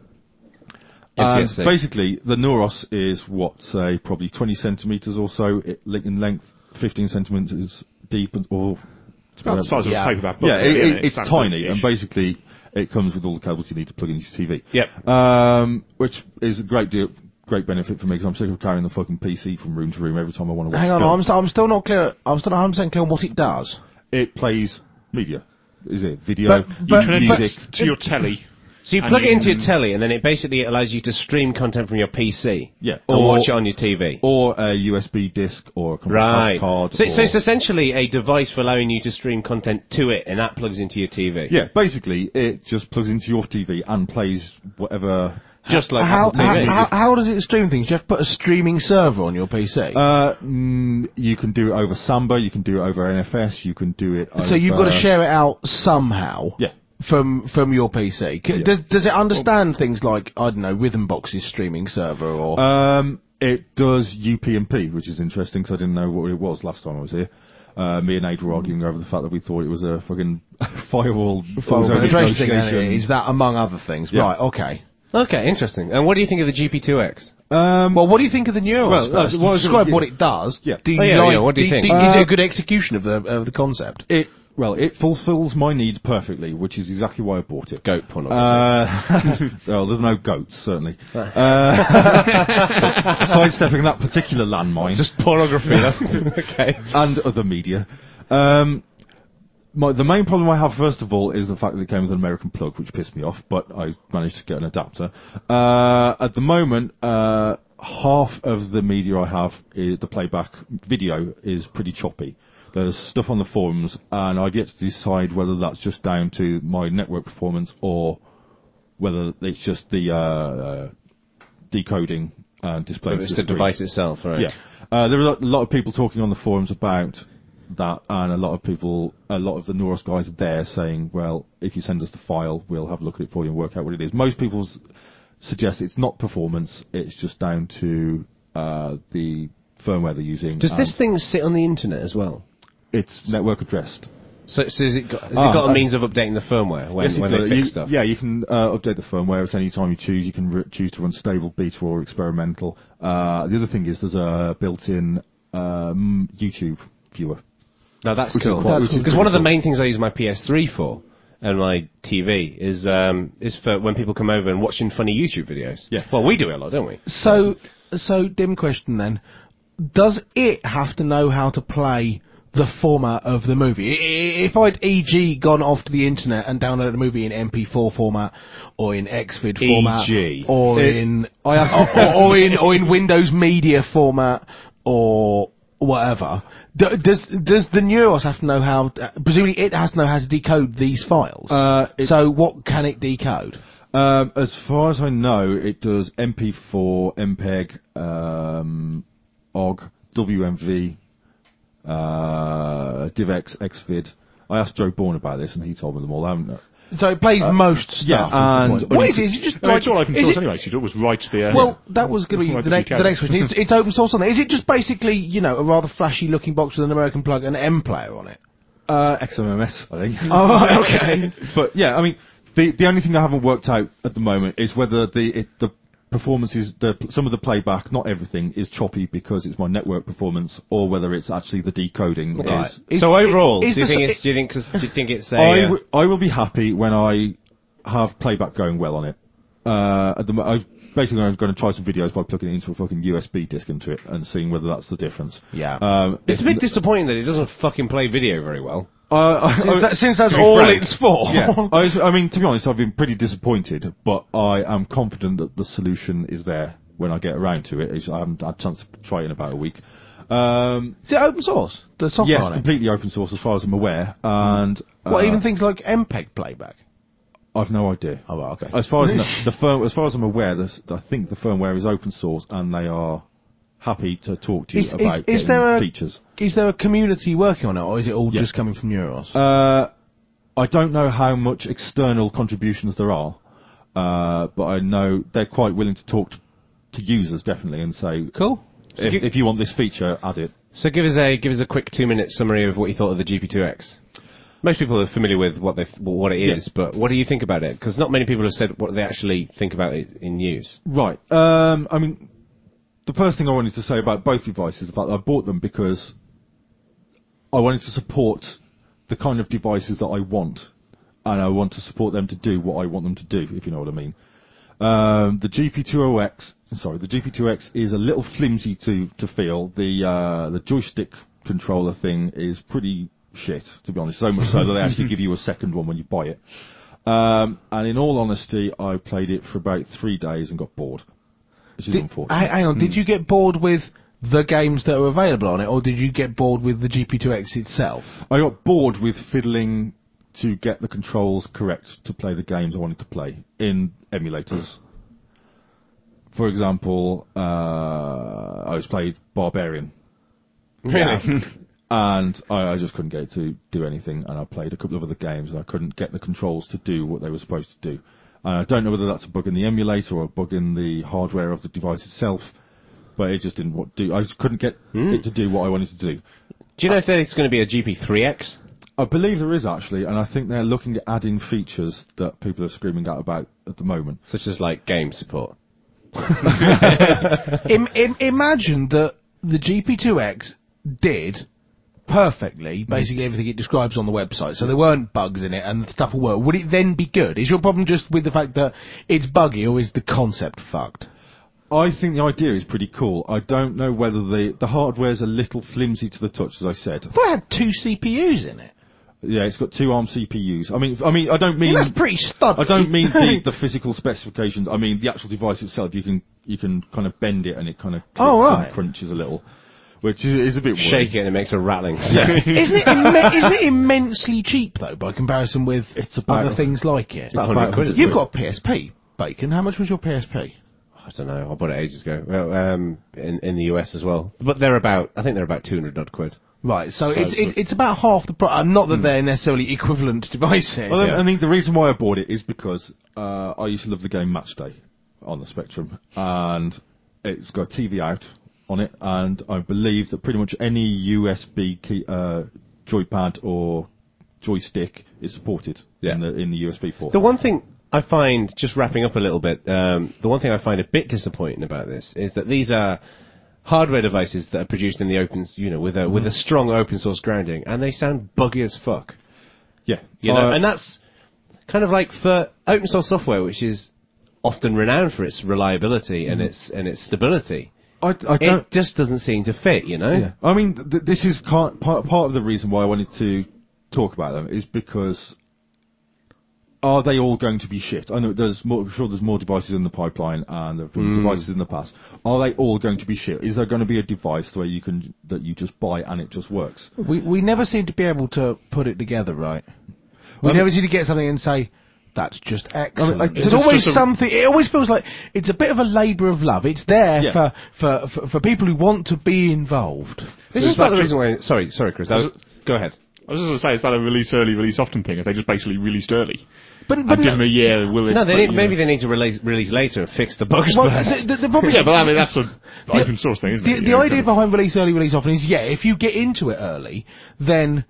And basically, the Neuros is say probably 20 centimeters or so in length, 15 centimeters deep, or It's about the size of a paperback book. yeah, really, it's tiny, and basically it comes with all the cables you need to plug into your TV. Yep. Which is a great benefit for me because I'm sick of carrying the fucking PC from room to room every time I want to watch. Hang on, films. I'm still not clear. I'm still not 100% clear on what it does. It plays media. Is it video, But- music? to your telly. So you And plug you it into can- your telly, and then it basically allows you to stream content from your PC. Yeah. And Or- watch it on your TV. Or a USB disc or a Right. card. So or- it's essentially a device for allowing you to stream content to it, and that plugs into your TV. yeah, basically it just plugs into your TV and plays whatever. Just like How, Apple TV. how does it stream things? Do you have to put a streaming server on your PC? You can do it over Samba, you can do it over NFS, you can do it over... so you've got to share it out somehow. Yeah. From your PC. Does it understand things like, I don't know, Rhythmbox's streaming server or... It does UPnP, which is interesting because I didn't know what it was last time I was here. Me and Aid were arguing over the fact that we thought it was a fucking firewall penetration thing, negotiation. is that among other things? Yeah. Right, okay. Okay, interesting. And what do you think of the GP2X? Well, what do you think of the Neuros Well, first? what I was Describe gonna- what it does. Yeah. Do you Oh, yeah, like, yeah, what do you think? is it a good execution of the concept? Well, it fulfills my needs perfectly, which is exactly why I bought it. Goat pornography. Well, there's no goats, certainly. Sidestepping that particular landmine. Just pornography, that's okay. And other media. The main problem I have, first of all, is the fact that it came with an American plug, which pissed me off, but I managed to get an adapter. At the moment, half of the media I have, the playback video, is pretty choppy. There's stuff on the forums, and I've yet to decide whether that's just down to my network performance or whether it's just the decoding and display. It's the device itself, right? Yeah. There are a lot of people talking on the forums about that, and a lot of the Neuros guys are there saying, well, if you send us the file, we'll have a look at it for you and work out what it is. Most people suggest it's not performance, it's just down to the firmware they're using. Does this thing sit on the internet as well? It's network addressed. So has it got a means of updating the firmware when they fix stuff? Yeah, you can update the firmware at any time you choose. You can choose to run stable, beta, or experimental. The other thing is there's a built-in YouTube viewer. Now that's Which is cool. quite- which is Because pretty one of the cool. main things I use my PS3 for and my TV is for when people come over and watching funny YouTube videos. Yeah. Well, we do it a lot, don't we? So dim question then. Does it have to know how to play the format of the movie? If I'd, e.g., gone off to the internet and downloaded a movie in MP4 format, or in XVID format, E.g. or in Windows Media format, or whatever, does the Neuros have to know how? Presumably, it has to know how to decode these files. So, what can it decode? As far as I know, it does MP4, MPEG, OGG, WMV, DivX, XVID. I asked Joe Bourne about this, and he told me them all. I haven't. So it plays most stuff. yeah, and- what is it? Is it just It's all open is source it- anyway, so you always write the... Well, that was going to be Like the the next decode. question. It's open source on there. Is it just basically, a rather flashy looking box with an American plug and M player on it? XMMS, I think. Oh, right, okay. But yeah, I mean, the only thing I haven't worked out at the moment is whether the performance is some of the playback, not everything, is choppy because it's my network performance, or whether it's actually the decoding. Right. Is. So overall, is do you the- think it's a? I will be happy when I have playback going well on it. Basically, I'm going to try some videos by plugging it into a fucking USB disk into it and seeing whether that's the difference. Yeah. It's a bit disappointing that it doesn't fucking play video very well. Since that's to be all frank. it's for. Yeah, I mean, to be honest, I've been pretty disappointed, but I am confident that the solution is there when I get around to it. I haven't had a chance to try it in about a week. Is it open source? The software Yes, on it? completely open source as far as I'm aware, and What, even things like MPEG playback? I've no idea. Oh, well, okay. As far as as far as I'm aware, I think the firmware is open source, and they are happy to talk to you about is there a features. Is there a community working on it, or is it all just coming from Neuros? I don't know how much external contributions there are, but I know they're quite willing to talk to users, definitely, and say, Cool. if you want this feature, add it. So give us a quick 2-minute summary of what you thought of the GP2X. Most people are familiar with what it is, but what do you think about it? Because not many people have said what they actually think about it in use. Right. I mean, the first thing I wanted to say about both devices is that I bought them because I wanted to support the kind of devices that I want, and I want to support them to do what I want them to do, if you know what I mean. The GP2X is a little flimsy to feel. The joystick controller thing is pretty shit, to be honest. So much so that they actually give you a second one when you buy it. And in all honesty, I played it for about 3 days and got bored, which is unfortunate. Hang on, did you get bored with the games that are available on it, or did you get bored with the GP2X itself? I got bored with fiddling to get the controls correct to play the games I wanted to play in emulators. For example, I was played Barbarian. Really? And I just couldn't get it to do anything, and I played a couple of other games, and I couldn't get the controls to do what they were supposed to do. And I don't know whether that's a bug in the emulator or a bug in the hardware of the device itself, but it just didn't do. I just couldn't get it to do what I wanted to do. Do you know if there's going to be a GP3X? I believe there is actually, and I think they're looking at adding features that people are screaming out about at the moment. Such as, like, game support. Imagine that the GP2X did perfectly, basically everything it describes on the website, so there weren't bugs in it and the stuff will work, would it then be good? Is your problem just with the fact that it's buggy, or is the concept fucked? I think the idea is pretty cool. I don't know whether the hardware's a little flimsy to the touch, as I said. I thought it had 2 CPUs in it. Yeah, it's got 2 ARM CPUs. I mean, I don't mean That's pretty studly. I don't mean the physical specifications. I mean the actual device itself. You can kind of bend it and it kind of right. crunches a little, which is a bit weird. Shake it and it makes a rattling. Yeah. Isn't it immensely cheap though, by comparison with other things like it? About 100 quid, isn't You've it? got a PSP, Bacon. How much was your PSP? I don't know. I bought it ages ago. Well, in the US as well. But I think they're about 200 odd quid. Right, so it's about half the price. Not that they're necessarily equivalent devices. Well, I think the reason why I bought it is because I used to love the game Matchday on the Spectrum, and it's got a TV out on it, and I believe that pretty much any USB joypad or joystick is supported in the USB port. The one thing I find, just wrapping up a little bit, the one thing I find a bit disappointing about this is that these are hardware devices that are produced in the open, with a strong open source grounding, and they sound buggy as fuck. Yeah, and that's kind of like for open source software, which is often renowned for its reliability and its stability. It just doesn't seem to fit, Yeah. I mean, this is part of the reason why I wanted to talk about them is because are they all going to be shit? I know I'm sure there's more devices in the pipeline and there have been devices in the past. Are they all going to be shit? Is there going to be a device where that you just buy and it just works? We never seem to be able to put it together, right? We never seem to get something and say, that's just excellent. There's always something. It always feels like it's a bit of a labour of love. It's there for people who want to be involved. This is part of the reason why. Sorry, Chris. Go ahead. I was just going to say, is that a release early, release often thing? If they just basally released early, but give them a year, maybe they need to release later and fix the bugs first. The problem yeah, but I mean that's an open source thing, isn't it? The idea behind release early, release often is if you get into it early, then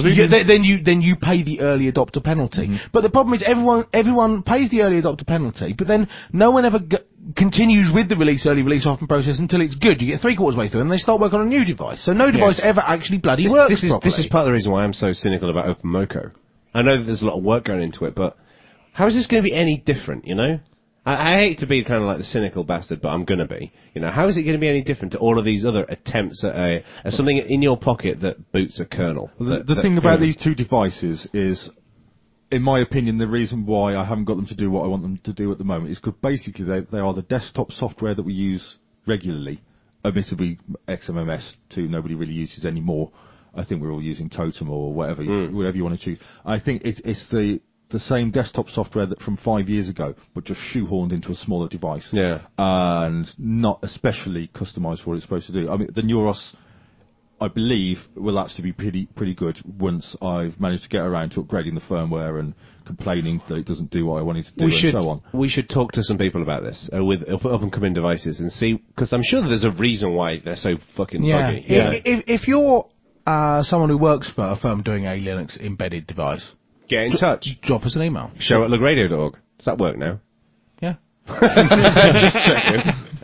you pay the early adopter penalty. But the problem is everyone pays the early adopter penalty, but then no one ever continues with the release early, release often process until it's good. You get 3/4 way through and they start working on a new device. So no device ever actually bloody works properly. This is part of the reason why I'm so cynical about OpenMoko. I know that there's a lot of work going into it, but how is this going to be any different, I hate to be kind of like the cynical bastard, but I'm going to be. How is it going to be any different to all of these other attempts at something in your pocket that boots a kernel? The thing about these two devices is, in my opinion, the reason why I haven't got them to do what I want them to do at the moment is because basically they are the desktop software that we use regularly. Admittedly, XMMS 2 nobody really uses anymore. I think we're all using Totem or whatever you want to choose. I think it's the same desktop software that from 5 years ago, but just shoehorned into a smaller device. Yeah. And not especially customized for what it's supposed to do. I mean, the Neuros, I believe, will actually be pretty good once I've managed to get around to upgrading the firmware and complaining that it doesn't do what I wanted to do and so on. We should talk to some people about this with up-and-coming devices and see, because I'm sure that there's a reason why they're so fucking buggy. Yeah. If you're someone who works for a firm doing a Linux embedded device, get in touch. Drop us an email. show@lugradio.org. Does that work now? Yeah. Just checking.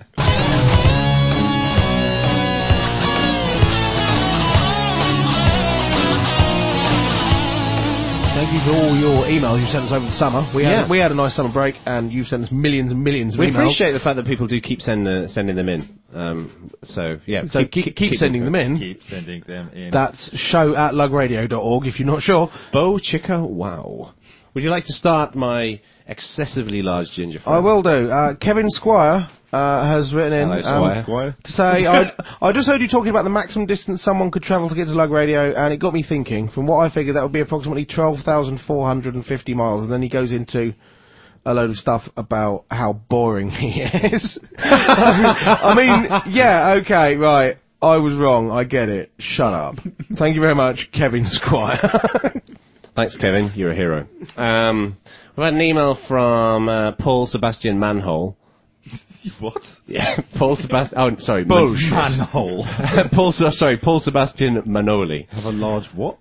Thank you for all your emails you sent us over the summer. We had a nice summer break, and you've sent us millions and millions of emails. We appreciate the fact that people do keep sending them in. So keep sending them in. Keep sending them in. That's show@lugradio.org if you're not sure. Bo Chicka Wow. Would you like to start my excessively large ginger fan? I will do. Kevin Squire has written in Squire. to say, I just heard you talking about the maximum distance someone could travel to get to Lug Radio, and it got me thinking. From what I figured, that would be approximately 12,450 miles, and then he goes into a load of stuff about how boring he is. I mean, yeah, okay, right. I was wrong. I get it. Shut up. Thank you very much, Kevin Squire. Thanks, Kevin. You're a hero. We've had an email from Paul Sebastian Manhole. What? Yeah, Paul Sebastian. Oh, sorry, Bullshit. Manhole. Paul Sebastian Manoli. Have a large what?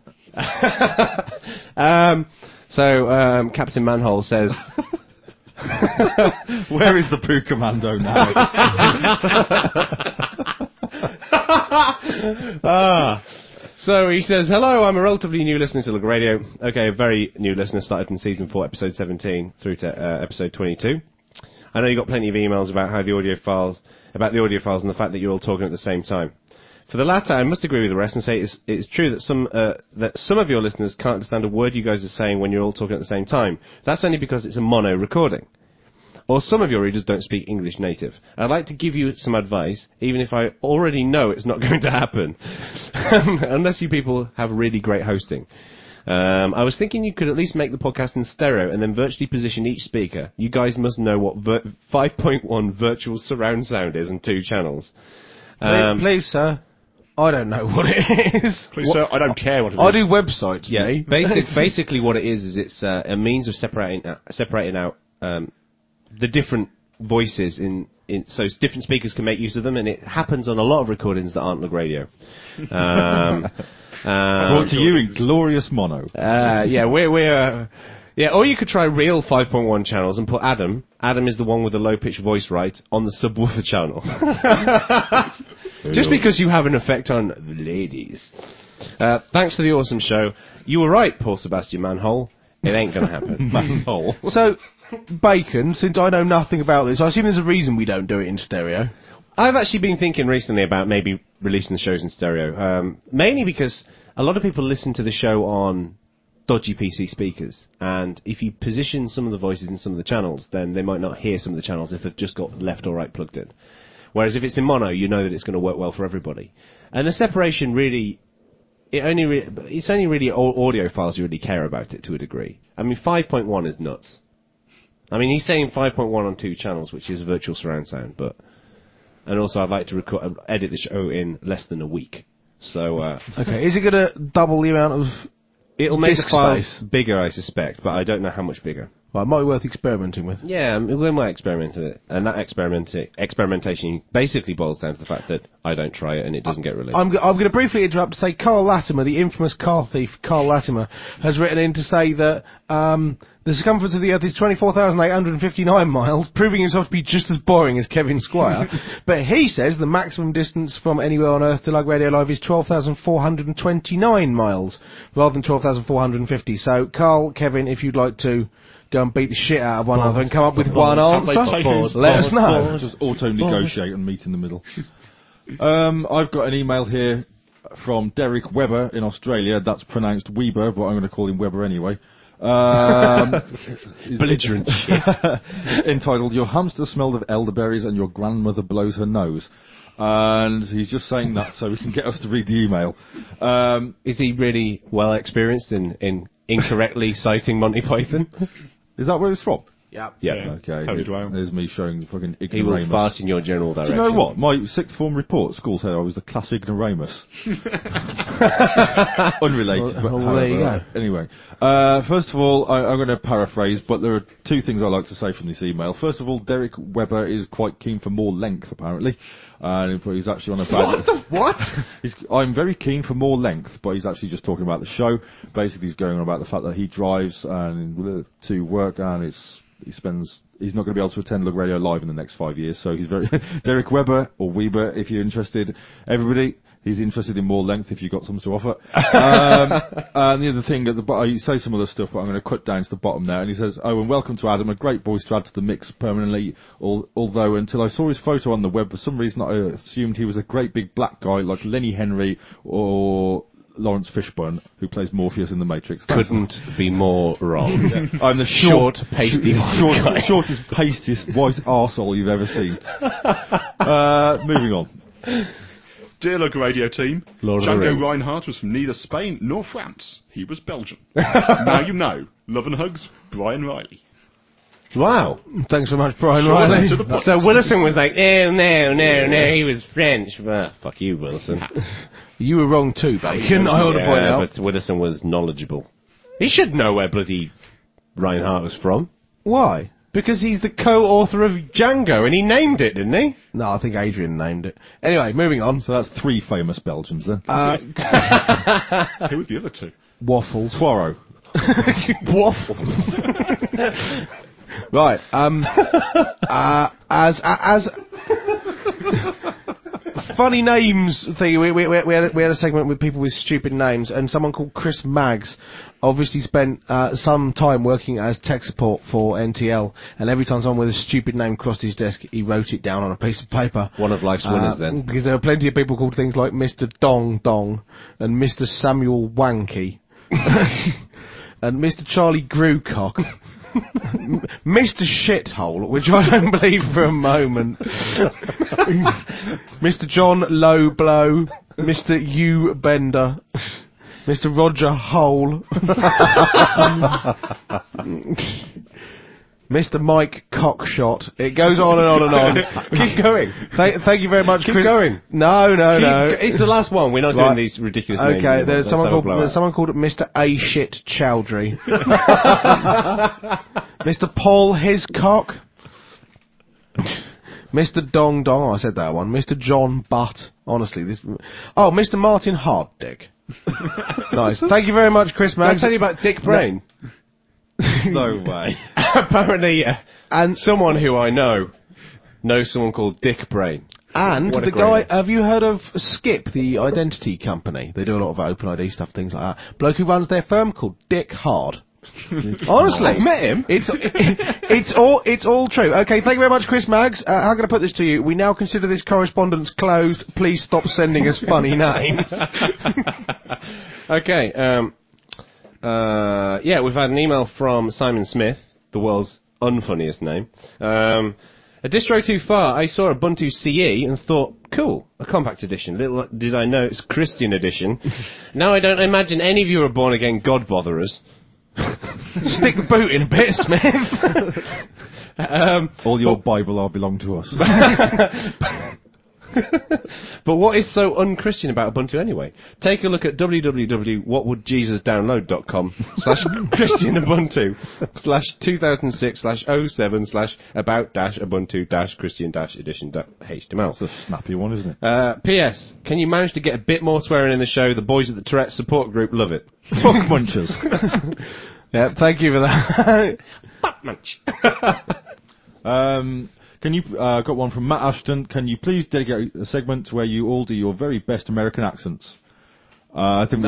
Captain Manhole says, "Where is the Poo Commando now?" So he says, hello, I'm a relatively new listener to Lug Radio. Okay, a very new listener, started from season 4, episode 17 through to episode 22. I know you got plenty of emails about the audio files and the fact that you're all talking at the same time. For the latter, I must agree with the rest and say it's true that some of your listeners can't understand a word you guys are saying when you're all talking at the same time. That's only because it's a mono recording. Or some of your readers don't speak English native. I'd like to give you some advice, even if I already know it's not going to happen. Unless you people have really great hosting. I was thinking you could at least make the podcast in stereo and then virtually position each speaker. You guys must know what 5.1 virtual surround sound is and 2 channels. Please, sir. I don't know what it is. Please, sir, I don't care what it is. I do websites, Yeah, me. basically what it is it's a means of separating out the different voices so different speakers can make use of them, and it happens on a lot of recordings that aren't Lug Radio. Brought to you in glorious mono. Or you could try real 5.1 channels and put Adam. Adam is the one with the low-pitched voice, right, on the subwoofer channel. Just because you have an effect on the ladies. Thanks for the awesome show. You were right, Paul Sebastian Manhole. It ain't gonna happen. Manhole. So, Bacon, since I know nothing about this, I assume there's a reason we don't do it in stereo. I've actually been thinking recently about maybe releasing the shows in stereo. Mainly because a lot of people listen to the show on dodgy PC speakers, and if you position some of the voices in some of the channels, then they might not hear some of the channels if they've just got left or right plugged in. Whereas if it's in mono, you know that it's going to work well for everybody. And the separation really, it's only really audio files you really care about it to a degree. I mean, 5.1 is nuts. I mean, he's saying 5.1 on 2 channels, which is virtual surround sound, and also I'd like to edit the show in less than a week. So, Okay, is it going to double the amount of... It'll make the disk files space? bigger, I suspect, but I don't know how much bigger. Well, it might be worth experimenting with. Yeah, we might experiment with it. And that experimentation basically boils down to the fact that I don't try it and it doesn't get released. I'm going to briefly interrupt to say Carl Latimer, the infamous car thief Carl Latimer, has written in to say that the circumference of the Earth is 24,859 miles, proving himself to be just as boring as Kevin Squire. But he says the maximum distance from anywhere on Earth to Lug Radio Live is 12,429 miles, rather than 12,450. So, Carl, Kevin, if you'd like to go and beat the shit out of one another and come up with one answer, let us know. Just auto-negotiate and meet in the middle. I've got an email here from Derek Webber in Australia. That's pronounced Weber, but I'm going to call him Webber anyway. Belligerent shit. Entitled, Your hamster smelled of elderberries and your grandmother blows her nose. And he's just saying that so we can get us to read the email. Is he really well experienced in incorrectly citing Monty Python? Is that where it's from? Yeah. Yeah. Okay. How did I? There's me showing the fucking ignoramus. He will fart in your general Do direction. you know what? My 6th form report at school said I was the class ignoramus. Unrelated. But Well, there you go. Anyway, first of all, I'm going to paraphrase, but there are 2 things I like to say from this email. First of all, Derek Webber is quite keen for more length, apparently. And he's actually on about... What? I'm very keen for more length, but he's actually just talking about the show. Basically, he's going on about the fact that he drives and to work, and he's not going to be able to attend Lug Radio Live in the next 5 years. So he's very Derek Webber or Weber, if you're interested. Everybody, he's interested in more length if you've got something to offer. And the other thing at the bottom, you say some other stuff, but I'm going to cut down to the bottom now. And he says, "Oh, and welcome to Adam, a great voice to add to the mix permanently. Although until I saw his photo on the web, for some reason I assumed he was a great big black guy like Lenny Henry or Lawrence Fishburne, who plays Morpheus in The Matrix." Couldn't be more wrong. I'm the Short, pasty guy. shortest, pastiest white arsehole you've ever seen. Moving on. Dear Lug Radio team, Lord of the Django Rings. Reinhardt was from neither Spain nor France. He was Belgian. Now you know. Love and hugs, Brian Riley. Wow. Thanks so much, Brian Short Riley. and to the point. So Willison was like, no, he was French. Fuck you, Willison. You were wrong too, Bacon. I ought to point out. But Willison was knowledgeable. He should know where bloody Reinhardt was from. Why? Because he's the co-author of Django, and he named it, didn't he? No, I think Adrian named it. Anyway, moving on. So that's 3 famous Belgians then. Who were the other 2? Waffles. Poirot. Waffles. Right. As funny names thing. We had a segment with people with stupid names, and someone called Chris Maggs obviously spent some time working as tech support for NTL, and every time someone with a stupid name crossed his desk, he wrote it down on a piece of paper. One of life's winners, then. Because there were plenty of people called things like Mr. Dong Dong, and Mr. Samuel Wanky, and Mr. Charlie Grewcock. Mr. Shithole, which I don't believe for a moment. Mr. John Low Blow, Mr. U Bender, Mr. Roger Hole, Mr. Mike Cockshot. It goes on and on and on. Keep going. Thank you very much, Keep Chris. going. No. It's the last one. We're not doing these ridiculous names. Okay, there's someone called Mr. A Shit Chowdhury. Mr. Paul Hiscock. Mr. Dong Dong. Oh, I said that one. Mr. John Butt. Honestly, this. Oh, Mr. Martin Harddick. Nice. Thank you very much, Chris Can I Maggs. tell you about Dick Brain? No way. Apparently, and someone who I know knows someone called Dick Brain. And What a the guy, great- have you heard of Skip, the identity company? They do a lot of OpenID stuff, things like that. Bloke who runs their firm called Dick Hard. Honestly, I've met him. It's all true. Okay, thank you very much, Chris Maggs. How can I put this to you? We now consider this correspondence closed. Please stop sending us funny names. Okay, yeah, we've had an email from Simon Smith, the world's unfunniest name. A distro too far, I saw Ubuntu CE and thought, cool, a compact edition. Little did I know it's Christian edition. Now I don't imagine any of you are born again God botherers. Stick the boot in a bit, Smith. All your Bible are belong to us. But what is so un-Christian about Ubuntu anyway? Take a look at www.christianubuntu/christian-ubuntu/about-ubuntu-christian-edition.html. That's a snappy one, isn't it? P.S. Can you manage to get a bit more swearing in the show? The boys at the Tourette support group love it. Fuck munchers. Yeah, thank you for that. Butt munch. Can you got one from Matt Ashton? Can you please dedicate a segment where you all do your very best American accents? I think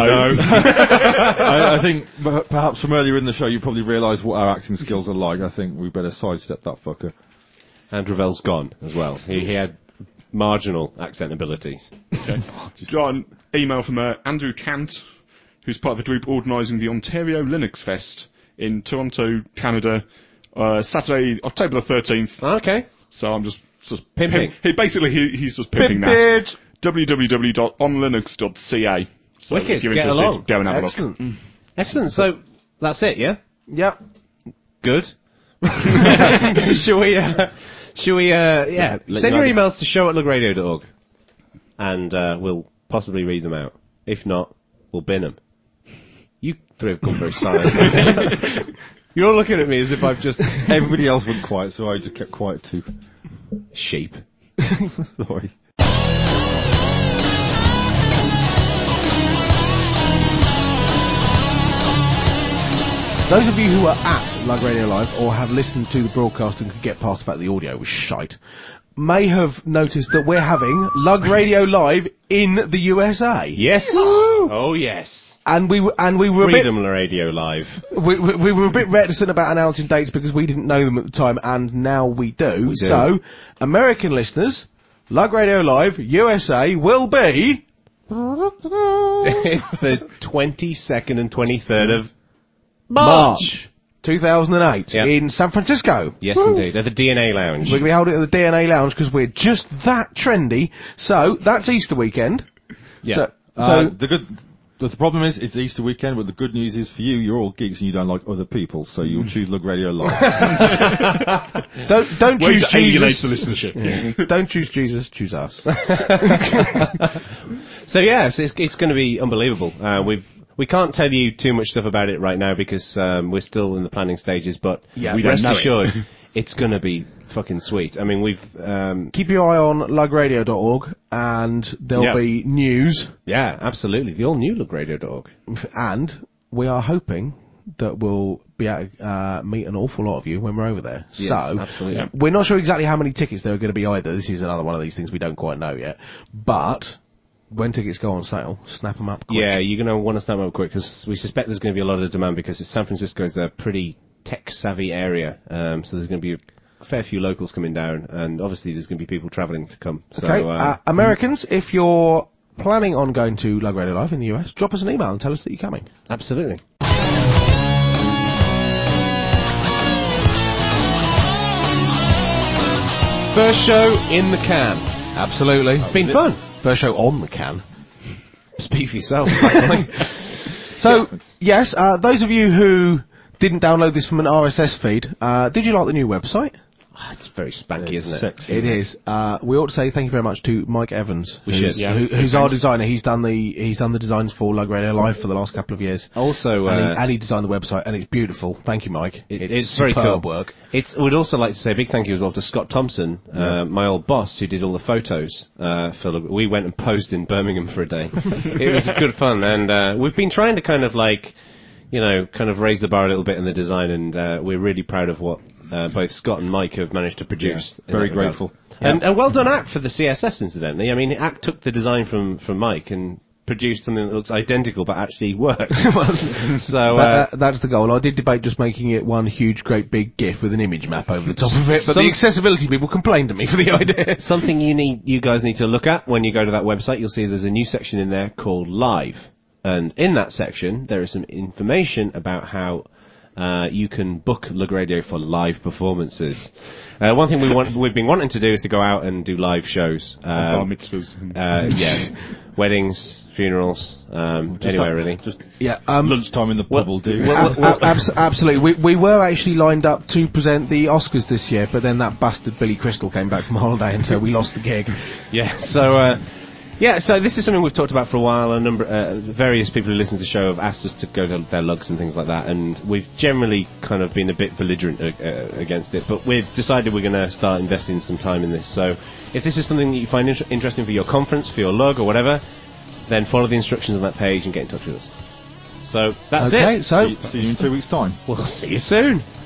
I think perhaps from earlier in the show you probably realised what our acting skills are like. I think we better sidestep that fucker. And Ravel's gone as well. He had marginal accent abilities. Okay. Got an email from Andrew Kant, who's part of the group organising the Ontario Linux Fest in Toronto, Canada, Saturday, October the 13th. Okay. So I'm just Pimping. He's just pimping that. www.onlinux.ca. So Wicked, if you're get interested, along. go and have a Excellent. look. Excellent. So, that's it, yeah? Yep. Good. Shall we, Let send you your know. emails to show@lugradio.org and we'll possibly read them out. If not, we'll bin them. You three have gone very silent. You're looking at me as if I've just... Everybody else went quiet, so I just kept quiet too. Sheep. Sorry. Those of you who are at Lug Radio Live or have listened to the broadcast and could get past the fact the audio was shite, may have noticed that we're having Lug Radio Live in the USA. Yes. Oh, yes. And we were a bit Freedom Radio Live. we were a bit reticent about announcing dates because we didn't know them at the time, and now we do. We do. So, American listeners, Lug Radio Live USA will be It's the 22nd and 23rd of March 2008 Yep. in San Francisco. Yes, indeed. At the DNA Lounge. We're going to be holding it at the DNA Lounge because we're just that trendy. So, that's Easter weekend. Yeah. So The problem is, it's Easter weekend, but the good news is for you, you're all geeks and you don't like other people, so you'll choose Lug Radio Live. don't Way choose to alienate Jesus. the listenership. Yeah. Don't choose Jesus, choose us. So yes, it's going to be unbelievable. We can't tell you too much stuff about it right now because we're still in the planning stages. But Yeah, we don't rest know it. assured, it's going to be fucking sweet. I mean, we've Keep your eye on lugradio.org and there'll Yeah. be news, yeah, absolutely, the all new lugradio.org. and we are hoping that will be able to meet an awful lot of you when we're over there. Yes, so, absolutely. we're not sure exactly how many tickets there are going to be either. This is another one of these things we don't quite know yet. But when tickets go on sale, snap them up quick. Yeah, you're going to want to snap them up quick because we suspect there's going to be a lot of demand because San Francisco is a pretty tech-savvy area. So there's going to be a fair few locals coming down, and obviously there's going to be people travelling to come. So, Okay, Americans, if you're planning on going to Lug Radio Live in the US, drop us an email and tell us that you're coming. Absolutely. First show in the can. Absolutely. It's been fun. First show on the can. Speak for yourself. So, yes, those of you who didn't download this from an RSS feed, did you like the new website? It's very spanky, isn't it? Sexy. It is. We ought to say thank you very much to Mike Evans, who's Yeah. our designer. He's done the designs for Lug Radio Live for the last couple of years. Also, And he designed the website, and it's beautiful. Thank you, Mike. it's very cool superb work. We'd also like to say a big thank you as well to Scott Thompson, my old boss, who did all the photos. We went and posed in Birmingham for a day. It was good fun, and we've been trying to kind of raise the bar a little bit in the design, and we're really proud of what both Scott and Mike have managed to produce. Yeah, very grateful. And well done, ACT, for the CSS, incidentally. I mean, ACT took the design from Mike and produced something that looks identical but actually works. So that's the goal. I did debate just making it one huge, great big GIF with an image map over the top of it, but the accessibility people complained to me for the idea. Something you guys need to look at when you go to that website. You'll see there's a new section in there called Live, and in that section there is some information about how you can book Lug Radio for live performances. One thing we've been wanting to do is to go out and do live shows. Bar mitzvahs. Weddings, funerals, anywhere really. Lunchtime in the pub will do. Absolutely. We were actually lined up to present the Oscars this year, but then that bastard Billy Crystal came back from holiday, and so we lost the gig. So this is something we've talked about for a while. Various people who listen to the show have asked us to go to their lugs and things like that, and we've generally kind of been a bit belligerent against it. But we've decided we're going to start investing some time in this. So if this is something that you find interesting for your conference, for your lug, or whatever, then follow the instructions on that page and get in touch with us. So that's it. So See you in 2 weeks' time. We'll see you soon.